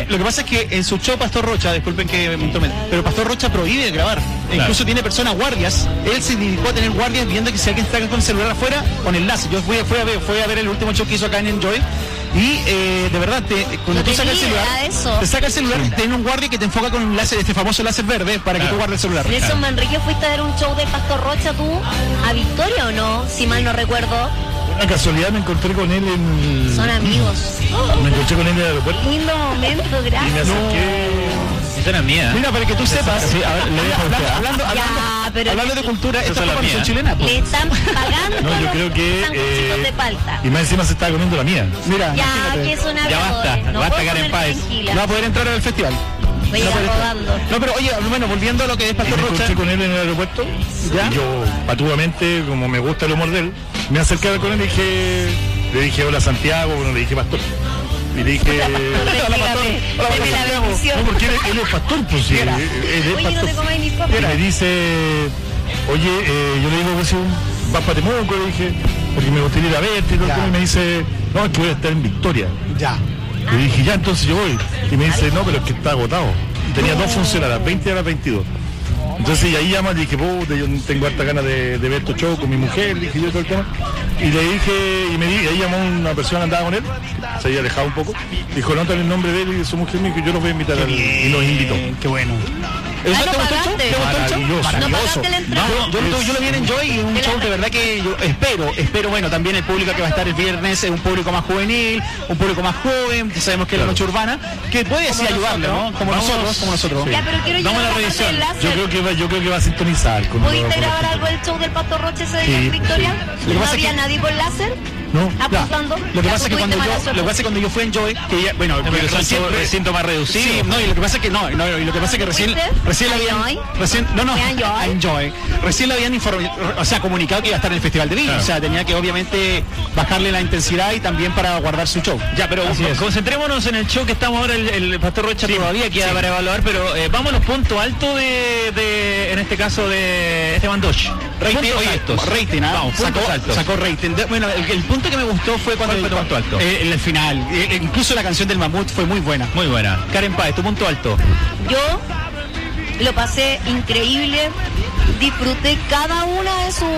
lo que pasa es que en su show Pastor Rocha, disculpen que me tome, pero Pastor Rocha prohíbe grabar. Claro. Incluso tiene personas guardias. Él se dedicó a tener guardias viendo que si alguien está con el celular afuera, con enlace. Yo fui a ver el último show que hizo acá en Enjoy. Y de verdad, cuando tú sacas el celular, te saca el celular, tiene un guardia que te enfoca con un láser, este famoso láser verde, para que tú guardes el celular. Nelson Manrique, ¿fuiste a ver un show de Pastor Rocha tú a Victoria o no? Si mal no recuerdo. Una casualidad me encontré con él en... Son amigos. Me encontré con él en el aeropuerto. Lindo momento, gracias. Y me acerqué... Esa era mía. Mira, para que tú sepas, sí, a ver, hablando de cultura, esta es la canción chilena. Le están pagando. No, yo creo que... sanguchitos de palta. Y más encima se estaba comiendo la mía. Mira, ya, que es una ya basta, Karen Páez. No va a poder entrar al festival. Voy a ir rodando. No, pero oye, bueno, volviendo a lo que es Pastor Rocha. Me encontré con él en el aeropuerto. ¿Ya? Y yo, patudamente, como me gusta el humor de él, me acerqué a ver con él y le dije hola Santiago, bueno, le dije Pastor. Y le dije... Hola, Pastor. No, porque él es pastor, pues sí. Él es pastor. Y me dice, oye, yo le digo que si vas para Temuco, le dije, porque me gustaría ir a verte y todo. Y me dice, no, es que voy a estar en Victoria. Ya. Le dije, ya, entonces yo voy. Y me dice, no, pero es que está agotado. Tenía dos funciones, a las 20 y a las 22. Entonces y ahí llama, le dije, puta, yo tengo harta ganas de ver tu show con mi mujer, le dije yo todo el tema. Y le dije, y ahí llamó una persona que andaba con él, se había alejado un poco. Dijo, no, el nombre de él y de su mujer, que yo los voy a invitar y los invitó. Qué bueno. ¿Te gustó el show? Maravilloso. Yo lo vi en Enjoy y un show de verdad que yo espero, bueno, también el público que va a estar el viernes es un público más juvenil, un público más joven, que sabemos que es la noche urbana, que puede así ayudarle, ¿no? Como nosotros. Ya, pero quiero vamos a la revisión. Yo creo que va a sintonizar. ¿Pudiste grabar algo del show del Pastor Rocha ese día en Victoria? ¿No había nadie con láser? No, apuntando. Lo que pasa es que cuando yo fui en Enjoy, que ya, bueno, pero son recinto más reducido. Sí, no, y lo que pasa es que y lo que pasa es que recién le habían informado, o sea, comunicado que iba a estar en el Festival de Viña, claro. O sea, tenía que obviamente bajarle la intensidad y también para guardar su show. Ya, pero concentrémonos en el show que estamos ahora, el Pastor Rocha todavía queda para evaluar, pero vamos a los puntos altos en este caso de Esteban Dosh. Rating, sacó rating. Bueno, el punto que me gustó fue cuando el final. Incluso la canción del Mamut fue muy buena. Muy buena. Karen Páez, tu punto alto. Yo lo pasé increíble, disfruté cada una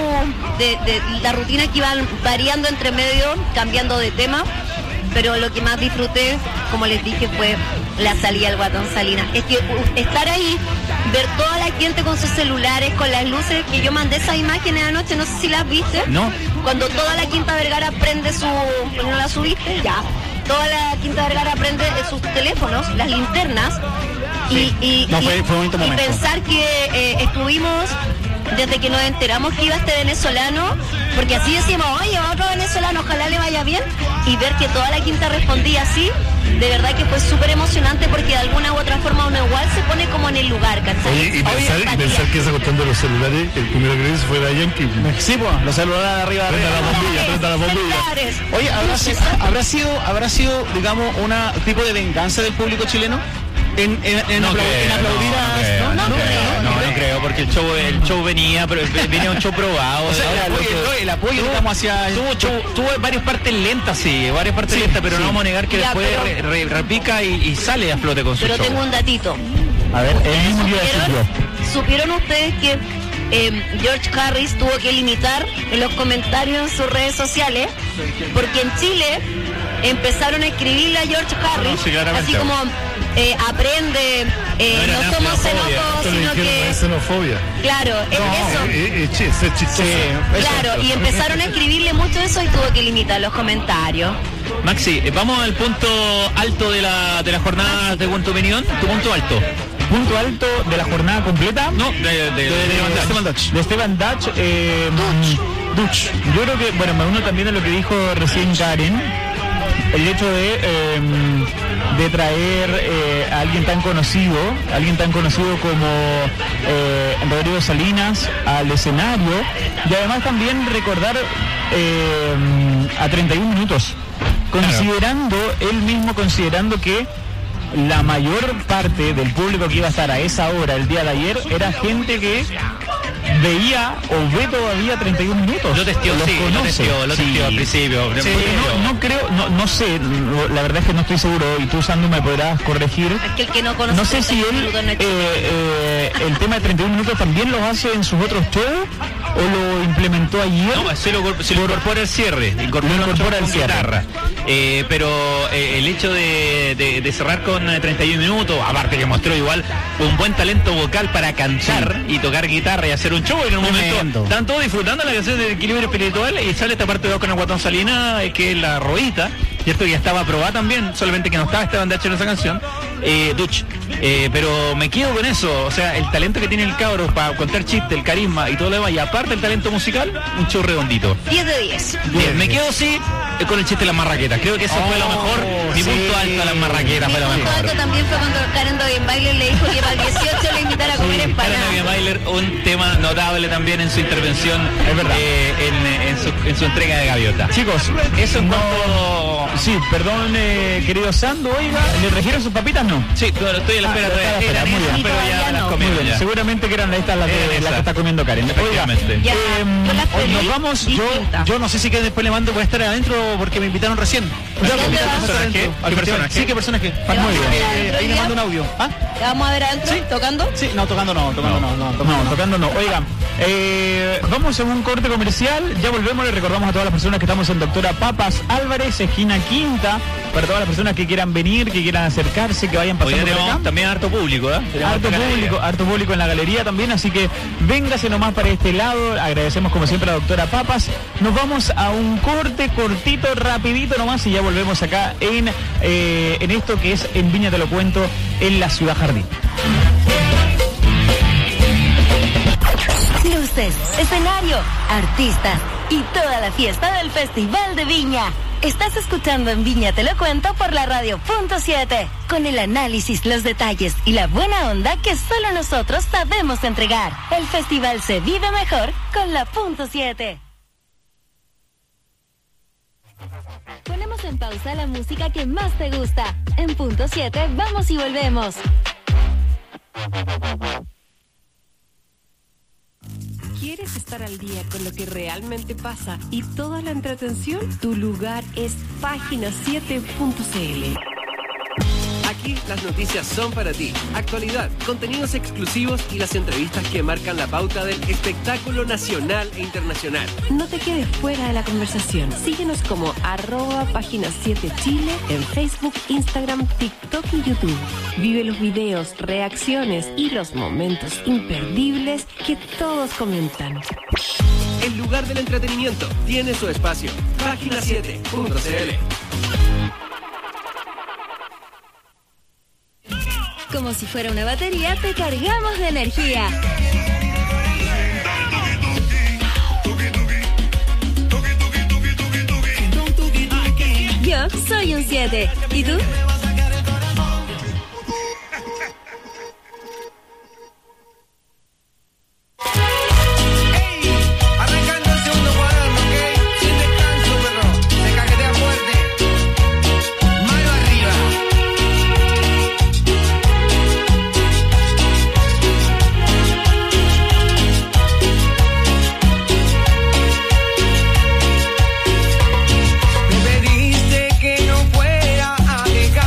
de la rutina que iban variando entre medio, cambiando de tema, pero lo que más disfruté, como les dije, fue la salida del Guatón Salinas. Es que estar ahí, ver toda la gente con sus celulares, con las luces, que yo mandé esas imágenes anoche, no sé si las viste. No. Cuando toda la Quinta Vergara prende ¿no la subiste? Ya. Toda la Quinta Vergara prende sus teléfonos, las linternas. Sí. Y pensar que estuvimos desde que nos enteramos que iba este venezolano, porque así decimos, oye, otro venezolano, ojalá le vaya bien, y ver que toda la Quinta respondía así, de verdad que fue súper emocionante, porque de alguna u otra forma uno igual se pone como en el lugar, ¿cachai? Oye, y pensar que esa cuestión de los celulares, el primero que hizo fue la Yankee. Sí, pues, los celulares de arriba. Prenda la bombilla. Oye, ¿habrá sido, digamos, una tipo de venganza del público chileno? En aplaudir a... No creo, porque el show venía un show probado. O sea, el apoyo digamos hacia... Tuvo varias partes lentas, pero no vamos a negar que después repica y sale a flote con su show. Pero tengo un datito. A ver, ¿Supieron ustedes que George Harris tuvo que limitar en los comentarios en sus redes sociales? Porque en Chile empezaron a escribirle a George Harris, así como... aprende, no somos xenófobos, sino que... Es xenofobia. Claro, eso. Es chistoso. Claro, y empezaron a escribirle mucho eso y tuvo que limitar los comentarios. Maxi, vamos al punto alto de la jornada, según tu opinión. Tu punto alto. Punto alto de la jornada completa. No, de Esteban Dutch. Dutch. Yo creo que, bueno, me uno también a lo que dijo recién Karen. El hecho de traer a alguien tan conocido como Rodrigo Salinas al escenario, y además también recordar a 31 minutos, considerando que la mayor parte del público que iba a estar a esa hora el día de ayer era gente que veía o ve todavía 31 minutos. Lo testeó, lo testeó al principio. No creo, no sé, la verdad es que no estoy seguro, y tú, Sandu, me podrás corregir. Es que el que no conoce, no sé si él el tema de 31 minutos también lo hace en sus otros shows o lo implementó ayer. No, se lo incorpora el cierre, incorpora el guitarra. Pero el hecho de cerrar con 31 minutos, aparte que mostró igual un buen talento vocal para cantar y tocar guitarra y hacer un show, en un momento están todos disfrutando la canción de Equilibrio Espiritual, y sale esta parte 2 con el Guatón Salina, que es la rodita, cierto, que ya estaba aprobada también, solamente que no estaba Esteban Dach en esa canción, Dutch. Pero me quedo con eso, o sea, el talento que tiene el cabro para contar chistes, el carisma y todo lo demás, y aparte el talento musical, un show redondito. 10 de 10. Bien, me quedo sí con el chiste de las marraquetas, creo que eso fue lo mejor. Mi punto alto a las marraquetas fue lo mejor. Mi punto alto también fue cuando Karen Dogenbailer le dijo que para el 18 le invitara a comer empanadas. Karen Dogenbailer, un tema notable también en su intervención, es verdad, en su entrega de gaviota. Chicos, eso es todo. Sí, perdón, querido Sandu, oiga, ¿le trajeron sus papitas? No. Sí, estoy a la espera todavía. Muy bien. Pero ya las comí. Seguramente que eran estas las que está comiendo Karen. Oiga, nos vamos. Yo no sé si que después le mando, voy a estar adentro porque me invitaron recién. ¿Qué personaje? Sí, ¿qué personaje? Muy bien. Ahí le mando un audio. ¿Ah? ¿Te vamos a ver adentro? ¿Sí? ¿Tocando? Sí, no, tocando no. Oigan, vamos a un corte comercial, ya volvemos, le recordamos a todas las personas que estamos en Doctora Papas Álvarez, esquina Quinta, para todas las personas que quieran venir, que quieran acercarse, que vayan pasando por acá. También harto público, Harto público en la galería también, así que véngase nomás para este lado. Agradecemos como siempre a Doctora Papas. Nos vamos a un corte cortito, rapidito nomás, y ya volvemos acá en esto que es En Viña Te Lo Cuento, en la Ciudad Jardín. Luces, escenario, artistas y toda la fiesta del Festival de Viña. Estás escuchando En Viña Te Lo Cuento por la Radio .7, con el análisis, los detalles y la buena onda que solo nosotros sabemos entregar. El festival se vive mejor con la .7. Ponemos en pausa la música que más te gusta. En .7 vamos y volvemos. ¿Quieres estar al día con lo que realmente pasa y toda la entretención? Tu lugar es página7.cl. Aquí las noticias son para ti. Actualidad, contenidos exclusivos y las entrevistas que marcan la pauta del espectáculo nacional e internacional. No te quedes fuera de la conversación. Síguenos como @página7chile en Facebook, Instagram, TikTok y YouTube. Vive los videos, reacciones y los momentos imperdibles que todos comentan. El lugar del entretenimiento tiene su espacio. Página7.cl. Como si fuera una batería, te cargamos de energía. Yo soy un 7. ¿Y tú? Me pediste que no fuera a dejar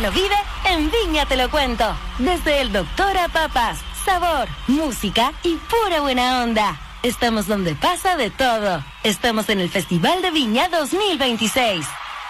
lo vive en Viña Te Lo Cuento. Desde el Doctor a Papas, sabor, música y pura buena onda. Estamos donde pasa de todo. Estamos en el Festival de Viña 2026.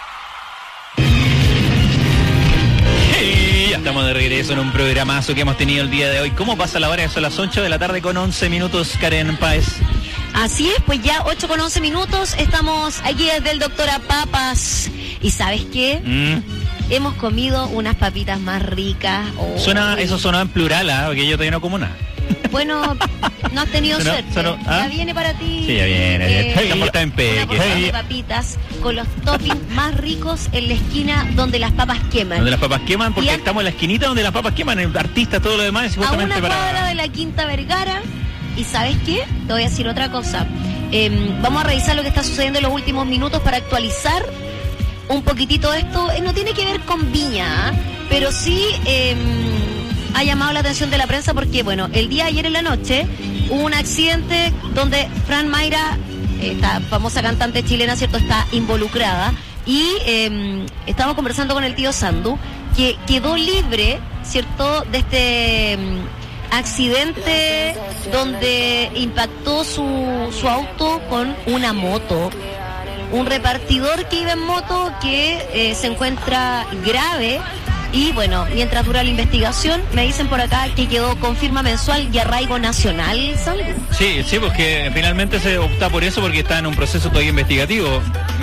Hey, ya estamos de regreso en un programazo que hemos tenido el día de hoy. ¿Cómo pasa la hora? Son las 8 de la tarde con 11 minutos, Karen Páez. Así es, pues ya 8 con 11 minutos, estamos aquí desde el Doctor a Papas. ¿Y sabes qué? Hemos comido unas papitas más ricas. Eso sonó en plural, porque yo todavía no como nada. Bueno, no has tenido suerte. Ya viene para ti. Sí, ya viene. Una porción de papitas con los toppings más ricos en la esquina donde las papas queman. Donde las papas queman, porque estamos en la esquinita donde las papas queman, el artista, todo lo demás es justamente a una cuadra de la Quinta Vergara. ¿Y sabes qué? Te voy a decir otra cosa. Vamos a revisar lo que está sucediendo en los últimos minutos para actualizar un poquitito esto. No tiene que ver con Viña, pero sí ha llamado la atención de la prensa porque, bueno, el día de ayer en la noche hubo un accidente donde Fran Mayra, esta famosa cantante chilena, ¿cierto?, está involucrada. Y estábamos conversando con el tío Sandu, que quedó libre, ¿cierto?, de este accidente donde impactó su auto con una moto. Un repartidor que iba en moto que se encuentra grave. Y bueno, mientras dura la investigación, me dicen por acá que quedó con firma mensual y arraigo nacional, Sandu. Sí, porque finalmente se opta por eso porque está en un proceso todavía investigativo.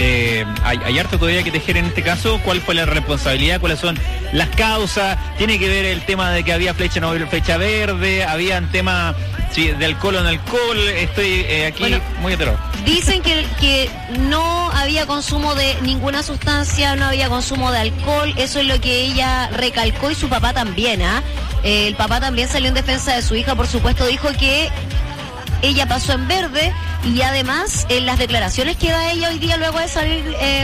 Hay harto todavía que tejer en este caso. ¿Cuál fue la responsabilidad? ¿Cuáles son las causas? Tiene que ver el tema de que había flecha verde, había un tema de alcohol o no alcohol. Estoy aquí muy hetero. Dicen que no había consumo de ninguna sustancia, no había consumo de alcohol. Eso es lo que ella recalcó y su papá también. El papá también salió en defensa de su hija, por supuesto, dijo que ella pasó en verde y además en las declaraciones que da ella hoy día luego de salir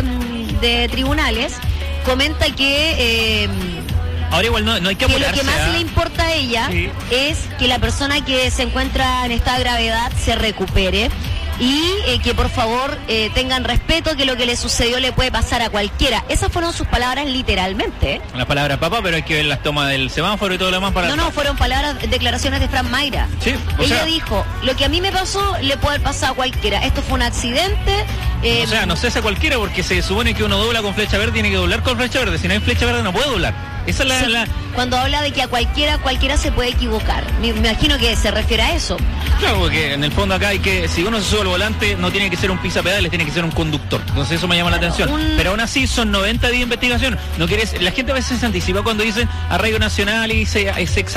de tribunales, comenta que... Ahora igual no hay que apurarse. Lo que más le importa a ella es que la persona que se encuentra en esta gravedad se recupere. Y que por favor tengan respeto, que lo que le sucedió le puede pasar a cualquiera. Esas fueron sus palabras literalmente. Las palabras, papá, pero hay que ver las tomas del semáforo y todo lo demás para... No, fueron declaraciones de Fran Mayra. Sí, ella dijo, lo que a mí me pasó le puede pasar a cualquiera. Esto fue un accidente. No sé si a cualquiera, porque se supone que uno dobla con flecha verde, tiene que doblar con flecha verde. Si no hay flecha verde no puede doblar. Esa es la... Cuando habla de que a cualquiera se puede equivocar. Me imagino que se refiere a eso. Claro, porque en el fondo acá hay que, si uno se sube al volante, no tiene que ser un pisapedales, tiene que ser un conductor. Entonces eso me llama la atención. Pero aún así son 90 días de investigación. No quieres, la gente a veces se anticipa cuando dicen arraigo nacional y se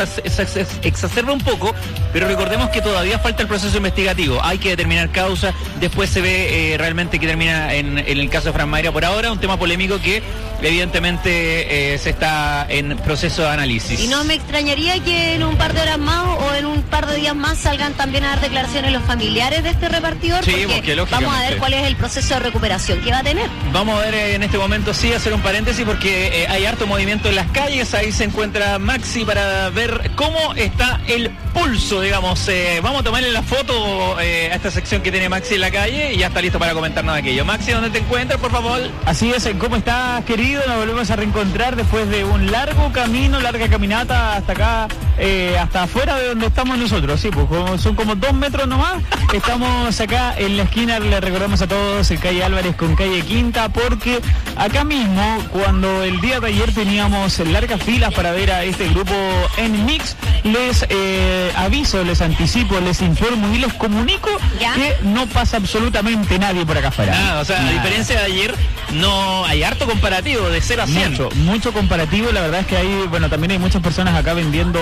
exacerba un poco, pero recordemos que todavía falta el proceso investigativo. Hay que determinar causa, después se ve realmente que termina en el caso de Fran Mayra. Por ahora, un tema polémico que evidentemente se está en proceso de análisis. Y no me extrañaría que en un par de horas más o en un par de días más salgan también a dar declaraciones los familiares de este repartidor, porque vamos a ver cuál es el proceso de recuperación que va a tener. Vamos a ver en este momento hacer un paréntesis porque hay harto movimiento en las calles. Ahí se encuentra Maxi para ver cómo está el pulso, digamos. Vamos a tomarle la foto a esta sección que tiene Maxi en la calle y ya está listo para comentarnos aquello. Maxi, ¿dónde te encuentras, por favor? Así es, ¿cómo estás, querido? Nos volvemos a reencontrar después de un largo camino, larga caminata hasta acá, hasta afuera de donde estamos nosotros. Sí, pues son como 2 metros nomás. Estamos acá en la esquina, le recordamos a todos, en calle Álvarez con calle Quinta, porque acá mismo, cuando el día de ayer teníamos largas filas para ver a este grupo en Mix, les aviso, les anticipo, les informo y les comunico que no pasa absolutamente nadie por acá afuera. A diferencia de ayer, no hay harto comparativo de 0 a 100. Mucho comparativo. La verdad es que también hay muchas personas acá vendiendo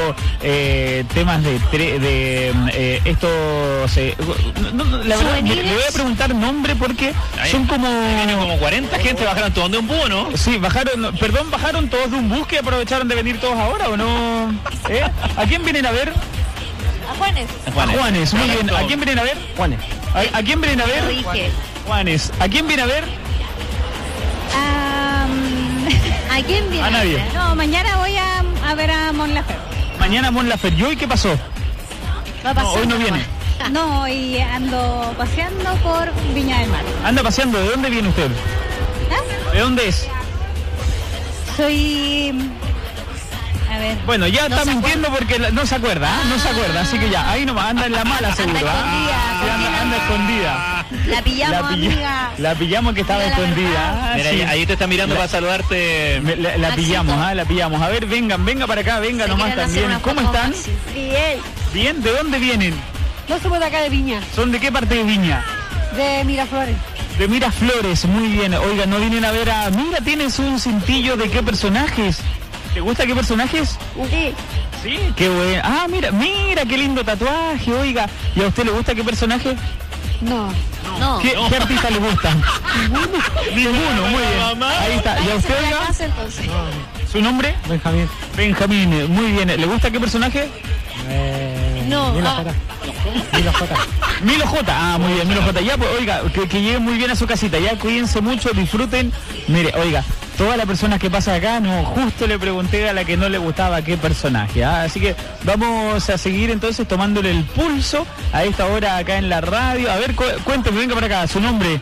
temas de estos... la verdad, le voy a preguntar nombre porque son como... Vienen como 40 gente, bajaron todos de un bus, ¿no? Sí, bajaron todos de un bus, que aprovecharon de venir todos ahora, ¿o no? ¿A quién vienen a ver? A Juanes. Juanes, muy bien. ¿A quién vienen a ver? Juanes. ¿A quién vienen a ver? Juanes. ¿A quién viene a ver? ¿A quién viene? A nadie. No, mañana voy a ver a Mon Laferte. Mañana Mon Laferte. ¿Y hoy qué pasó? Hoy no viene. No, y ando paseando por Viña del Mar. ¿Anda paseando? ¿De dónde viene usted? ¿De dónde es? Soy ver. Bueno, ya No está se mintiendo porque no se acuerda, ¿ah? No se acuerda, así que ya, ahí nomás, anda en la mala seguro, ¿ah? Sí, anda escondida. La pillamos, amiga. La pillamos que estaba Diga la escondida. Mira, sí. ahí te está mirando para saludarte. La Maxito. pillamos, la pillamos. A ver, venga para acá, venga Se nomás quieren hacer también. una ¿Cómo foto con están? Maxi. Bien. ¿Bien? ¿De dónde vienen? No somos de acá de Viña, ¿Son de qué parte de Viña? de Miraflores. De Miraflores, muy bien. Oiga, no vienen a ver a... Mira, tienes un cintillo de qué personajes. ¿Te gusta qué personajes? Sí. Sí, qué bueno. Ah, mira, qué lindo tatuaje, oiga. ¿Y a usted le gusta qué personaje? No. No. ¿Qué artista le gusta? Ninguno, muy bien. Ahí está. ¿Y a usted, En la oiga? casa, entonces. ¿Su nombre? Benjamín. Benjamín, muy bien. ¿Le gusta qué personaje? No. Milo J, muy bien, Milo J. Ya, pues, oiga, que lleguen muy bien a su casita, ya, cuídense mucho, disfruten. Mire, oiga, todas las personas que pasan acá, no, justo le pregunté a la que no le gustaba qué personaje, ¿ah? Así que vamos a seguir entonces tomándole el pulso a esta hora acá en la radio. A ver, cuénteme, venga para acá, su nombre.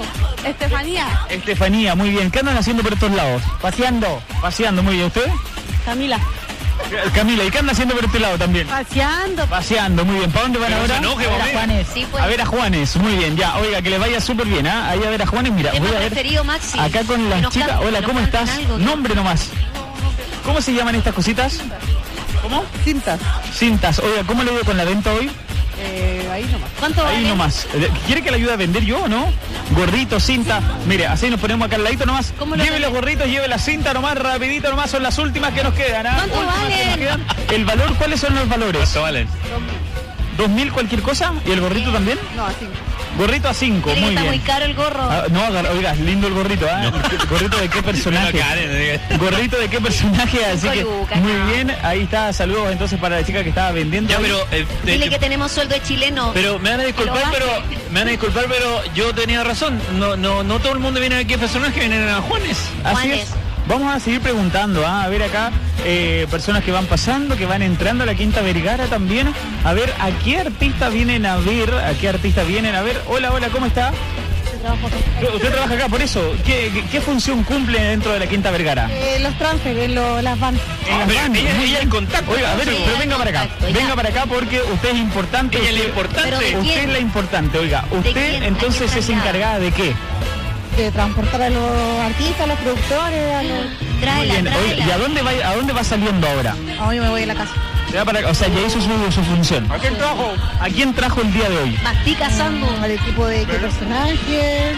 Estefanía, muy bien. ¿Qué andan haciendo por estos lados? Paseando, muy bien. ¿Usted? Camila. Camila, ¿y qué anda haciendo por este lado también? Paseando, muy bien. ¿Para dónde van ahora? A Juanes. Sí, pues. A ver a Juanes, muy bien, ya, oiga, que les vaya súper bien, ¿ah? Ahí a ver a Juanes, mira, Tema voy a ver preferido, Maxi. acá con Que las nos chicas. canten, Hola, que ¿cómo nos estás? canten algo, ¿no? Nombre nomás. ¿Cómo se llaman estas cositas? ¿Cómo? Cintas. Oiga, ¿cómo le digo con la venta hoy? Ahí nomás. ¿Cuánto Ahí vale? nomás. ¿Quiere que le ayude a vender yo o no? Gorrito, cinta. Mire, así nos ponemos acá al ladito nomás. ¿Cómo lo Lleve los vende? gorritos, lleve la cinta nomás, rapidito nomás, son las últimas que nos quedan, ¿ah? ¿Cuánto Últimas que nos valen? quedan. ¿El valor? ¿Cuáles son los valores? ¿Cuánto valen? 2.000 cualquier cosa. ¿Y el gorrito también? No, así. Gorrito a 5, Tiene que muy estar bien. muy caro el gorro. No, oiga, lindo el gorrito, ¿ah? ¿Gorrito de qué personaje? Gorrito de qué personaje, así que Lucas, muy no. bien, ahí está, saludos entonces para la chica que estaba vendiendo. Ya, ahí. pero Dile que tenemos sueldo de chileno. Pero me van a disculpar, pero yo tenía razón. No todo el mundo viene aquí a personaje, vienen a Juanes. Así Juanes. es. Vamos a seguir preguntando, a ver acá, personas que van pasando, que van entrando a la Quinta Vergara también, a ver a qué artista vienen a ver, Hola, ¿cómo está? Usted trabaja acá, por eso, ¿qué función cumple dentro de la Quinta Vergara? Los transfer, las van. En las bandas. Ella en contacto. Oiga, a ver, Sí, pero venga para acá. contacto, ya. Venga para acá porque usted es importante. Ella es la usted- importante. Pero ¿de Usted quién? es la importante, oiga. Usted quién? ¿A entonces quién es traslada? encargada de qué? De transportar a los artistas, a los productores, a los... Muy Tráela, bien. Oiga, ¿y a dónde va saliendo ahora? Hoy me voy a la casa. Se va para- o sea, ya hizo su función. ¿A quién trajo el día de hoy? Mastica Sandu. Al equipo de qué personaje,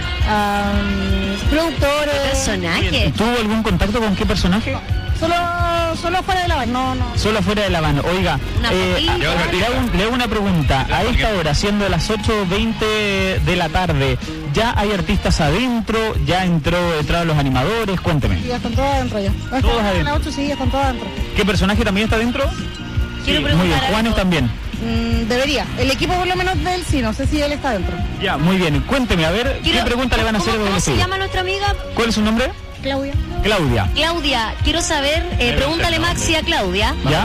productores. Personaje. ¿Tuvo algún contacto con qué personaje? Solo fuera de la van. No. Solo afuera de la van. Oiga, Una fotito. le hago una pregunta. A esta hora, siendo las 8:20 de la tarde, ¿ya hay artistas adentro? ¿Ya entraron los animadores? Cuénteme. Sí, ya están todos adentro ya. Todos A adentro. las 8 sí, ya están todos adentro. ¿Qué personaje también está adentro? Quiero Muy preguntar bien, algo. Juanes también. Debería. El equipo por lo menos de él sí, no sé si él está adentro. Ya, muy bien. Cuénteme, a ver, Quiero- ¿qué pregunta le van a hacer ¿Cómo, desde ¿Cómo el se estudio? llama nuestra amiga? ¿Cuál es su nombre? Claudia. Claudia. Claudia, quiero saber, pregúntale Maxi a Claudia, ¿Ya?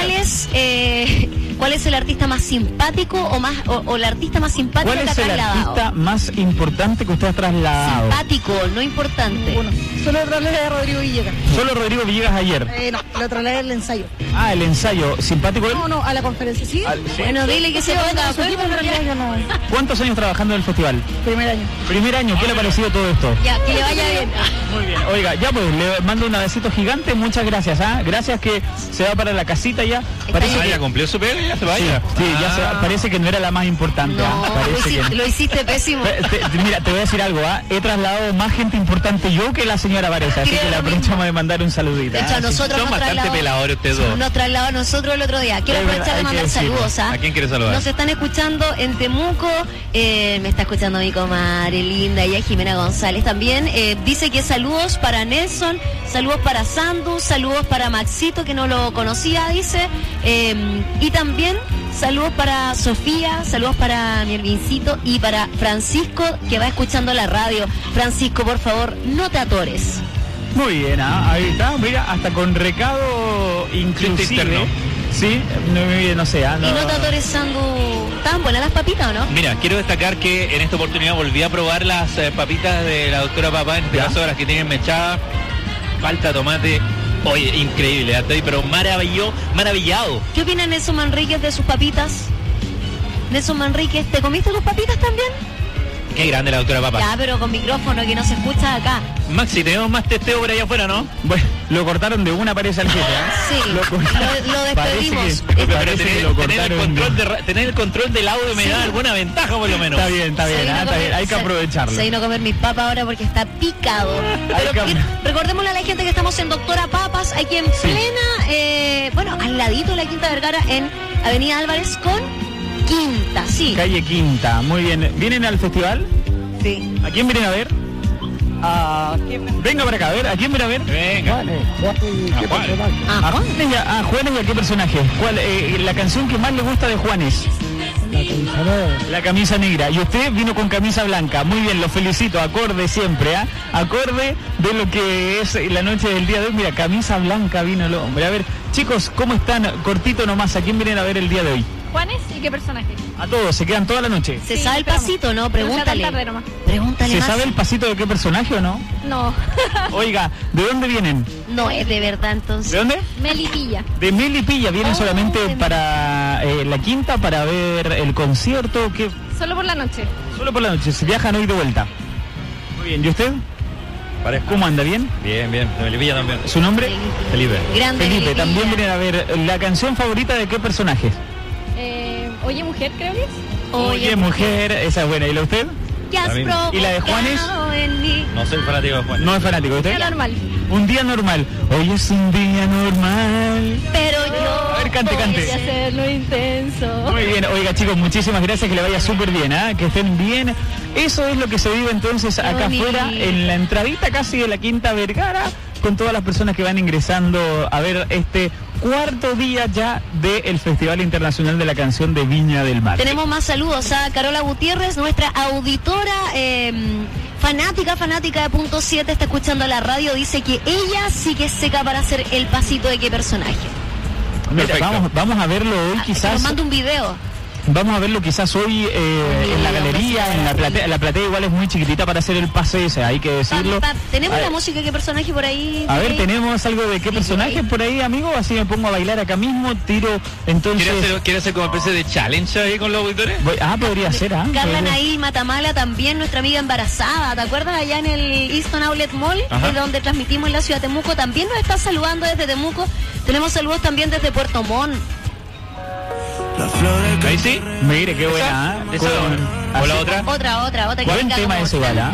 ¿cuál es el artista más simpático o la artista más simpática ¿Cuál que ha es el trasladado? artista más importante que usted ha trasladado? Simpático, no importante. Bueno, solo trasladé a Rodrigo Villegas. Solo Rodrigo Villegas ayer. No, lo trasladé al ensayo. Ah, el ensayo. ¿Simpático él? No, a la conferencia, ¿sí? Bueno, dile que se ponga. Su equipo en realidad yo no. ¿Cuántos años trabajando en el festival? Primer año. Primer año, ¿qué le ha parecido todo esto? Ya, que le vaya bien. Muy bien. Oiga, ya pues, le mando un besito gigante, muchas gracias, ¿ah? Gracias que se va para la casita ya. Parece Ah, que... ya cumplió su pega y ya se vaya. Sí, ya se va. Parece que no era la más importante, ¿ah? No, Parece que... lo hiciste pésimo. Mira, te voy a decir algo, ¿ah? He trasladado más gente importante yo que la señora Varesa, así Creo que le lo aprovechamos mismo. de mandar un saludito. De hecho, a nosotros Son nos bastante trasladó. peladores ustedes dos. Nos trasladó a nosotros el otro día. Quiero Es verdad, aprovechar de hay que mandar decirlo. saludos, ¿ah? ¿A quién quieres saludar? Nos están escuchando en Temuco, me está escuchando mi comadre linda, ella Jimena González también. Dice que saludos para Nelson, saludos para Sandu, saludos para Maxito, que no lo conocía, dice. Y también saludos para Sofía, saludos para mi Elvincito y para Francisco, que va escuchando la radio. Francisco, por favor, no te atores. Muy bien, ahí está, mira, hasta con recado inclusive. interno. Sí, no sé, Y no te atores, Sandu. ¿Estaban buenas las papitas o no? Mira, quiero destacar que en esta oportunidad volví a probar las papitas de la doctora Papá, en este ¿Ya? caso las que tienen mechada, falta tomate, Oye, increíble, estoy pero maravillado. ¿Qué opina Nelson Manríquez de sus papitas? Nelson Manríquez, ¿te comiste tus papitas también? Qué grande la doctora Papas. Ya, pero con micrófono que no se escucha acá. Maxi, tenemos más testeo por allá afuera, ¿no? Bueno, lo cortaron de una, parece al jefe, Sí, lo despedimos. Pero tener el control del audio me da alguna ventaja por lo menos. Está bien, hay que aprovecharlo. Se vino a comer mis papas ahora porque está picado. Pero recordémosle a la gente que estamos en Doctora Papas, aquí en plena, al ladito de la Quinta Vergara, en Avenida Álvarez con Quinta, sí. Calle Quinta, muy bien. ¿Vienen al festival? Sí. ¿A quién vienen a ver? Venga para acá, a ver, ¿a quién viene a ver? Venga. A Juanes y a qué personaje. ¿Cuál? La canción que más le gusta de Juanes. La camisa negra. Y usted vino con camisa blanca. Muy bien, lo felicito. Acorde siempre, ¿ah? Acorde de lo que es la noche del día de hoy. Mira, camisa blanca vino el hombre. A ver, chicos, ¿cómo están? Cortito nomás, ¿a quién vienen a ver el día de hoy? Juanes, ¿y qué personaje? A todos, se quedan toda la noche. ¿Se sabe el pasito, no? Pregúntale. Pregúntale. ¿Se más. sabe el pasito de qué personaje o no? No. Oiga, ¿de dónde vienen? No es de verdad, entonces. ¿De dónde? Melipilla. De Melipilla. ¿Vienen solamente para la Quinta, para ver el concierto? ¿Qué? Solo por la noche. Solo por la noche, se viajan hoy de vuelta. Muy bien, ¿y usted? ¿Cómo anda? ¿Bien? Bien, de Melipilla también. ¿Su nombre? Felipe. Grande Felipe, Melipilla. también vienen a ver la canción favorita de qué personajes. Oye, mujer, creo que es. Oye, mujer, esa es buena. ¿Y la usted? ¿Qué has ¿Y la de Juanes? en mí? No soy fanático de Juanes. No es fanático, ¿usted? Día normal. Un día normal. Hoy es un día normal. Pero yo... A ver, cante. Voy a hacerlo intenso. Muy bien, oiga chicos, muchísimas gracias, que le vaya súper bien, ¿eh? Que estén bien. Eso es lo que se vive entonces acá afuera, en la entradita casi de la Quinta Vergara, con todas las personas que van ingresando a ver este cuarto día ya del Festival Internacional de la Canción de Viña del Mar. Tenemos más saludos a Carola Gutiérrez, nuestra auditora fanática de Punto 7, está escuchando la radio, dice que ella sí que es seca para hacer el pasito de qué personaje. Mira, vamos a verlo hoy quizás. Nos manda un video. Vamos a verlo quizás hoy en la galería, en la platea. La platea igual es muy chiquitita para hacer el pase ese, hay que decirlo. ¿Tenemos la música de qué personaje por ahí? A ver, ¿tenemos algo de qué personaje por ahí, amigo? Así me pongo a bailar acá mismo, tiro, entonces... ¿Quiere hacer como una especie de challenge ahí con los auditores? Podría ser, ¿ah? Carla Nail Matamala, también nuestra amiga embarazada, ¿te acuerdas? Allá en el Easton Outlet Mall, de donde transmitimos en la ciudad de Temuco, también nos está saludando desde Temuco. Tenemos saludos también desde Puerto Montt. Ahí sí. Mire, qué buena, ¿eh? ¿O la otra? Otra. Buen tema ese, ¿verdad?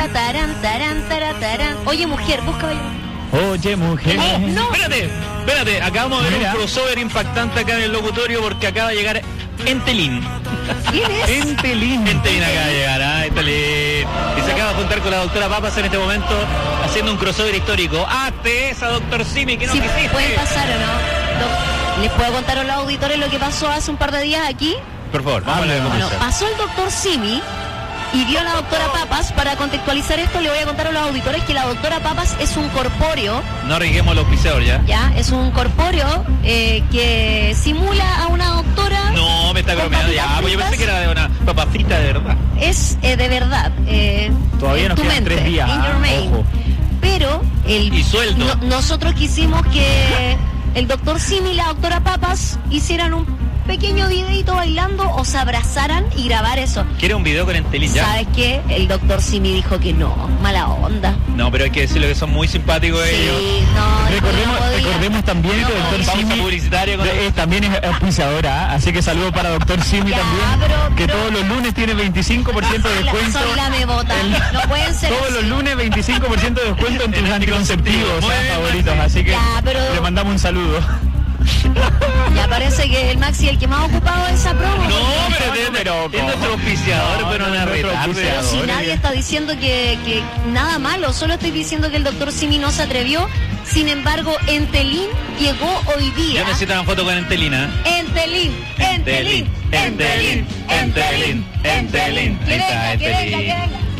Oye, mujer, busca. Oye, mujer. No. Espérate, acabamos de ver un crossover impactante acá en el locutorio porque acaba de llegar Entelín. ¿Quién es? Entelín acaba de llegar, Entelín. Y se acaba de juntar con la doctora Papas en este momento haciendo un crossover histórico. ¡Hazte esa, doctor Simi, que no Sí, quisiste! puede pasar o no. ¿Les puedo contar a los auditores lo que pasó hace un par de días aquí? Por favor, vamos a la Bueno, pasó el doctor Simi y vio a la doctora Papas. Para contextualizar esto, le voy a contar a los auditores que la doctora Papas es un corpóreo. No arriesguemos los pisadores ya. Ya, es un corpóreo que simula a una doctora. No, me está bromeando ya. Pues yo pensé que era de una papa frita de verdad. Es de verdad. Todavía nos quedan 3 días. In your mind. Ojo. Pero Y sueldo. Nosotros quisimos que el doctor Simi y la doctora Papas hicieran un pequeño videito bailando o se abrazaran y grabar eso. ¿Quiere un video con Entelín ya? ¿Sabes qué? El doctor Simi dijo que no, mala onda. No, pero hay que decirlo que son muy simpáticos ellos. Sí, no, Recordemos también que el doctor Pausa Simi publicitaria con también es auspiciadora, así que saludo para doctor Simi también, que todos los lunes tiene 25% de descuento. Soy la bebota, no pueden ser Todos los así. lunes 25% de descuento en tus anticonceptivos Muy bien, favoritos, así que le mandamos un saludo. Ya parece que el Maxi es el que más ha ocupado de esa promo. pero es nuestro auspiciador, pero una retarde. Pero si nadie está diciendo que nada malo, solo estoy diciendo que el doctor Simi no se atrevió. Sin embargo, Entelín llegó hoy día. Yo necesito una foto con Entelina. Entelín. Ahí está Entelín.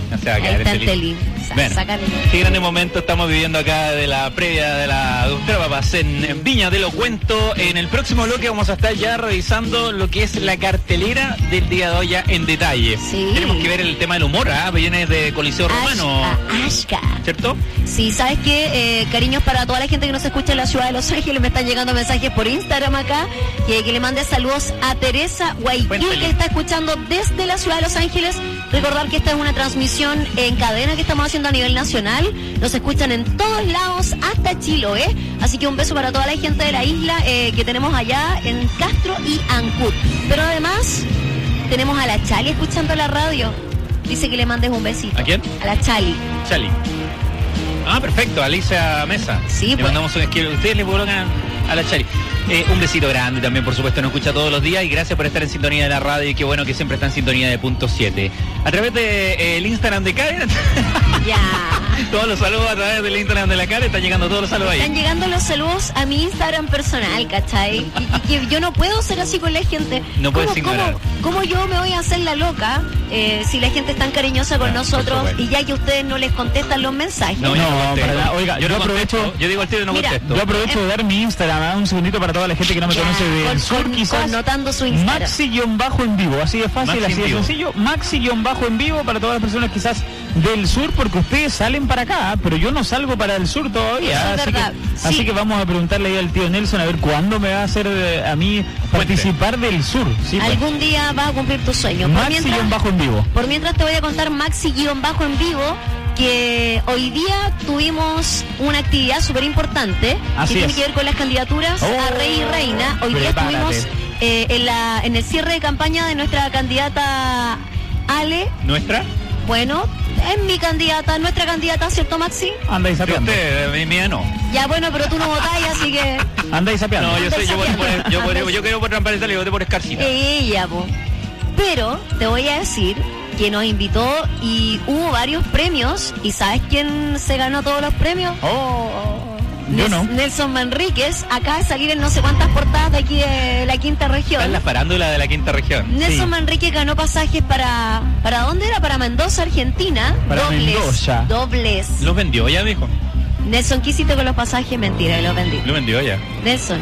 No se va a Ahí quedar está en el Telín. Telín. Bueno, Sácale. qué grande momento estamos viviendo acá de la previa de la doctora Papas en Viña, te lo cuento. En el próximo bloque vamos a estar ya revisando lo que es la cartelera del día de hoy ya en detalle. Sí. Tenemos que ver el tema del humor, viene de Coliseo Romano, Ashka. ¿cierto? Sí, ¿sabes qué? Cariños para toda la gente que nos escucha en la ciudad de Los Ángeles. Me están llegando mensajes por Instagram acá. Que le mande saludos a Teresa Guayquil, Cuéntale. que está escuchando desde la ciudad de Los Ángeles. Recordar que esta es una transmisión en cadena que estamos haciendo a nivel nacional. Nos escuchan en todos lados, hasta Chiloé. Así que un beso para toda la gente de la isla que tenemos allá en Castro y Ancud. Pero además, tenemos a la Chali escuchando la radio. Dice que le mandes un besito. ¿A quién? A la Chali. Chali. Perfecto, Alicia Mesa. Sí, le pues. mandamos un que ustedes le colocan a la Chali. Un besito grande también, por supuesto, nos escucha todos los días y gracias por estar en sintonía de la radio y qué bueno que siempre está en sintonía de Punto 7. A través del Instagram de Karen, Ya. todos los saludos a través del Instagram de la Karen, están llegando todos los saludos Están ahí. llegando los saludos a mi Instagram personal, ¿cachai? Y que yo no puedo ser así con la gente. No puedes ignorar. ¿Cómo yo me voy a hacer la loca si la gente es tan cariñosa con Ya, por nosotros supuesto. y ya que ustedes no les contestan los mensajes? No, yo no contesto. para nada. Oiga, yo no aprovecho- contesto. Yo digo al tiro y no Mira, contesto. Yo aprovecho de dar mi Instagram, un segundito para toda la gente que no me Ya, conoce del sur, quizás. Connotando su Instagram. Maxi-en vivo, así de fácil, Maxi así en de vivo. sencillo. Maxi-en vivo para todas las personas quizás del sur, porque ustedes salen para acá, pero yo no salgo para el sur todavía. Eso es así, verdad, que, sí. así que vamos a preguntarle ahí al tío Nelson a ver cuándo me va a hacer a mí participar del sur. Sí, pues. Algún día vas a cumplir tus sueños. Maxi-en vivo. Por mientras te voy a contar Maxi-en vivo, que hoy día tuvimos una actividad súper importante Así que tiene es. que ver con las candidaturas a Rey y Reina. Hoy día Prepárate. estuvimos en el cierre de campaña de nuestra candidata Ale. ¿Nuestra? Bueno, es mi candidata, nuestra candidata, ¿cierto, Maxi? Andáis De sapeando. usted, mía no. Ya, bueno, pero tú no votáis, así que... Andáis sapeando. No, yo quiero por transparentar, yo voté por Escarcita. Ella, po. Pero te voy a decir que nos invitó y hubo varios premios. ¿Y sabes quién se ganó todos los premios? Yo no. Nelson Manríquez. Acaba de salir en no sé cuántas portadas de aquí de la quinta Está región. en la farándula de la quinta región. Nelson Sí. Manríquez ganó pasajes para ¿dónde era? Para Mendoza, Argentina. Para Mendoza. Dobles. ¿Los vendió ya, dijo? Nelson, ¿qué hiciste con los pasajes? Mentira, los vendí. Lo vendió ya. Nelson.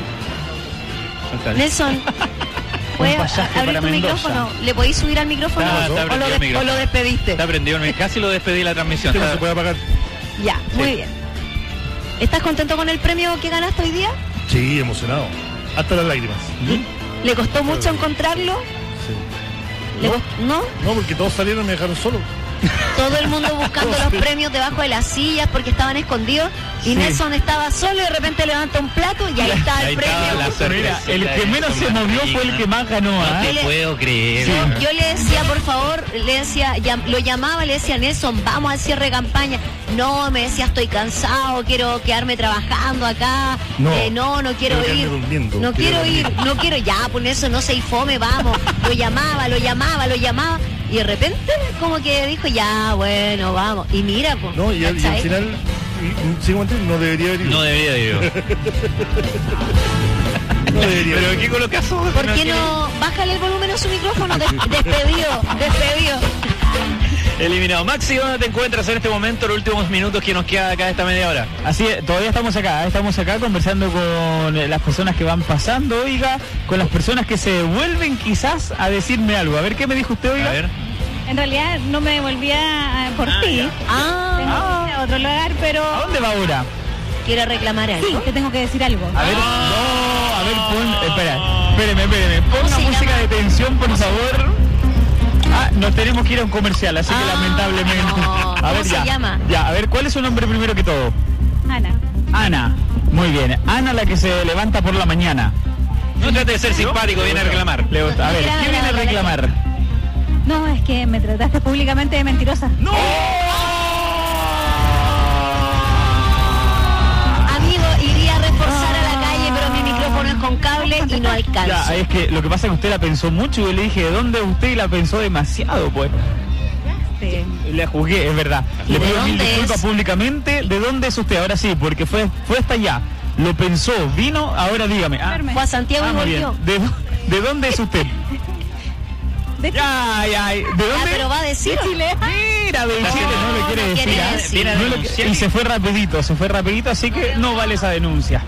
¿Puedes pasaje abrir para tu Mendoza. micrófono? ¿Le podéis subir al micrófono? Está ¿O, prendido el micrófono. o lo despediste? Está prendido, casi lo despedí la transmisión. Que no se puede apagar. Ya, muy bien. ¿Estás contento con el premio que ganaste hoy día? Sí, emocionado. Hasta las lágrimas. ¿Le costó mucho encontrarlo? Sí. ¿Le No. costó- ¿No? No, porque todos salieron y me dejaron solo. Todo el mundo buscando los premios debajo de las sillas porque estaban escondidos y Nelson estaba solo y de repente levanta un plato y ahí está Ahí el estaba premio. la sorpresa. Mira, el que menos se movió fue el que más ganó. No ¿ah? te puedo creer. Yo le decía, por favor, lo llamaba, le decía, Nelson, vamos al cierre de campaña. No, me decía, estoy cansado, quiero quedarme trabajando acá. No, No quiero quiero ir. quedarme durmiendo, No quiero quiero ir, dormir. no quiero. Ya, por eso no se fome, vamos. Lo llamaba. Y de repente, como que dijo, ya, bueno, vamos. Y mira, pues. No, y al final, no debería haber ido. No debería de ir. No debería Pero haber ¿qué ido. colocas? ¿Por qué no? Bájale el volumen a su micrófono. Despedido. Eliminado. Maxi, ¿dónde te encuentras en este momento, los últimos minutos que nos queda acá de esta media hora? Así es, todavía estamos acá conversando con las personas que van pasando, oiga, con las personas que se vuelven quizás a decirme algo. A ver, ¿qué me dijo usted, oiga? A ver. En realidad no me volvía por ti. ya. Tengo que ir a otro lugar, pero ¿A dónde va ahora? ¿Quiere reclamar algo? sí, te tengo que decir algo. A ver, espéreme, pon ¿Cómo una se música llama? de tensión, por favor. Nos tenemos que ir a un comercial, así que lamentablemente. no. A ¿Cómo ver, se ya. llama? Ya, a ver, ¿cuál es su nombre primero que todo? Ana. Ana. Muy bien. Ana, la que se levanta por la mañana. No trate de ser simpático, viene a reclamar. Le gusta. A ver, ¿qué viene a reclamar? No, es que me trataste públicamente de mentirosa. ¡No! Amigo, iría a reforzar a la calle, pero mi micrófono es con cable y no alcanzo. Ya, es que lo que pasa es que usted la pensó mucho y yo le dije, ¿de dónde usted? Y la pensó demasiado, pues. Sí. Le juzgué, es verdad. ¿Y Le de pido mil dónde disculpas es? públicamente. ¿De dónde es usted? Ahora sí, porque fue hasta allá. Lo pensó, vino, ahora dígame. Fue a Santiago y muy bien. volvió. ¿De dónde es usted? De Ya, ¿de dónde? Ah, pero va a decir. Chile. Sí, bandera de Chile, no lo quiere decir. Viene a denunciar. Y se fue rapidito, así que no vale esa denuncia.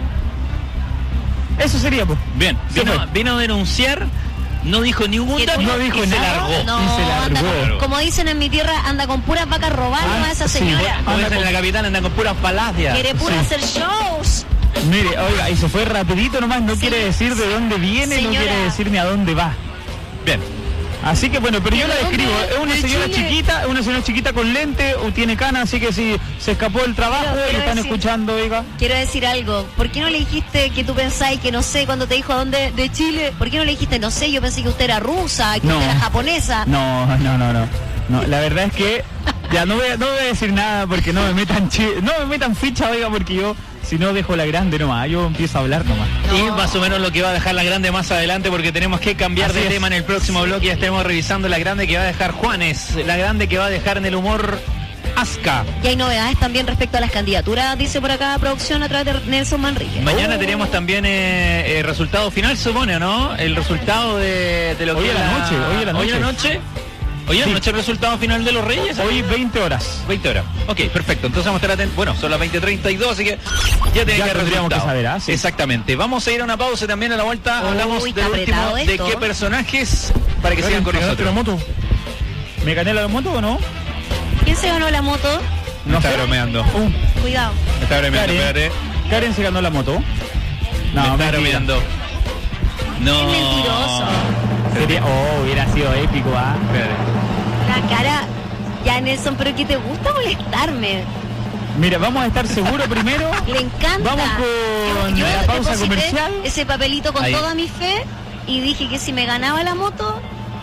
Eso sería, pues. Bien, vino a denunciar, no dijo ningún dato, no dijo y nada. se largó. No, Y se anda largó. con, como dicen en mi tierra, anda con puras vacas robando a esa sí, señora. Como dicen en la capital, andan con puras palacias. Quiere pura hacer shows. Mire, oiga, y se fue rapidito nomás, no quiere decir de dónde viene, Señora. no quiere decir ni a dónde va. Bien. Así que bueno, pero yo la ¿De describo, dónde? es una ¿De señora Chile? chiquita, una señora chiquita con lente, o tiene canas, así que si se escapó del trabajo, Quiero y están decir- escuchando, oiga. Quiero decir algo. ¿Por qué no le dijiste que tú pensáis que no sé cuando te dijo a dónde de Chile? ¿Por qué no le dijiste no sé? Yo pensé que usted era rusa, que No. usted era japonesa. No, la verdad es que ya no voy a decir nada porque no me metan ficha, oiga, porque yo si no dejo la grande nomás, yo empiezo a hablar nomás. Y más o menos lo que va a dejar la grande más adelante, porque tenemos que cambiar Así de es. tema en el próximo bloque. Ya estaremos revisando la grande que va a dejar Juanes, la grande que va a dejar en el humor Aska. Y hay novedades también respecto a las candidaturas, dice por acá producción a través de Nelson Manrique. Mañana tenemos también resultado final, supone, ¿o no? El resultado de lo Hoy que en la noche, hoy en la noche. Hoy en Sí. la noche el resultado final de los Reyes. Hoy 20 horas. 20 horas. Ok, perfecto. Entonces vamos a estar atentos. Bueno, son las 20:32, así que ya tiene que tendríamos que saber, ¿ah? Sí. Exactamente. Vamos a ir a una pausa y también a la vuelta. Hablamos Uy, del está último apretado de esto. qué personajes para que sigan con ¿Te ganaste nosotros. la moto? ¿Me gané la moto o no? ¿Quién se ganó la moto? Me está bromeando. Cuidado. Me está bromeando, Karen. espérate. Karen se ganó la moto. Me está mentira. bromeando. No. Es mentiroso. Sería, hubiera sido épico, ¿ah? Espérate. La cara. Ya, Nelson, pero que te gusta molestarme. Mira, vamos a estar seguros primero. Le encanta. Vamos con Yo la pausa deposité comercial. ese papelito con Ahí. toda mi fe y dije que si me ganaba la moto,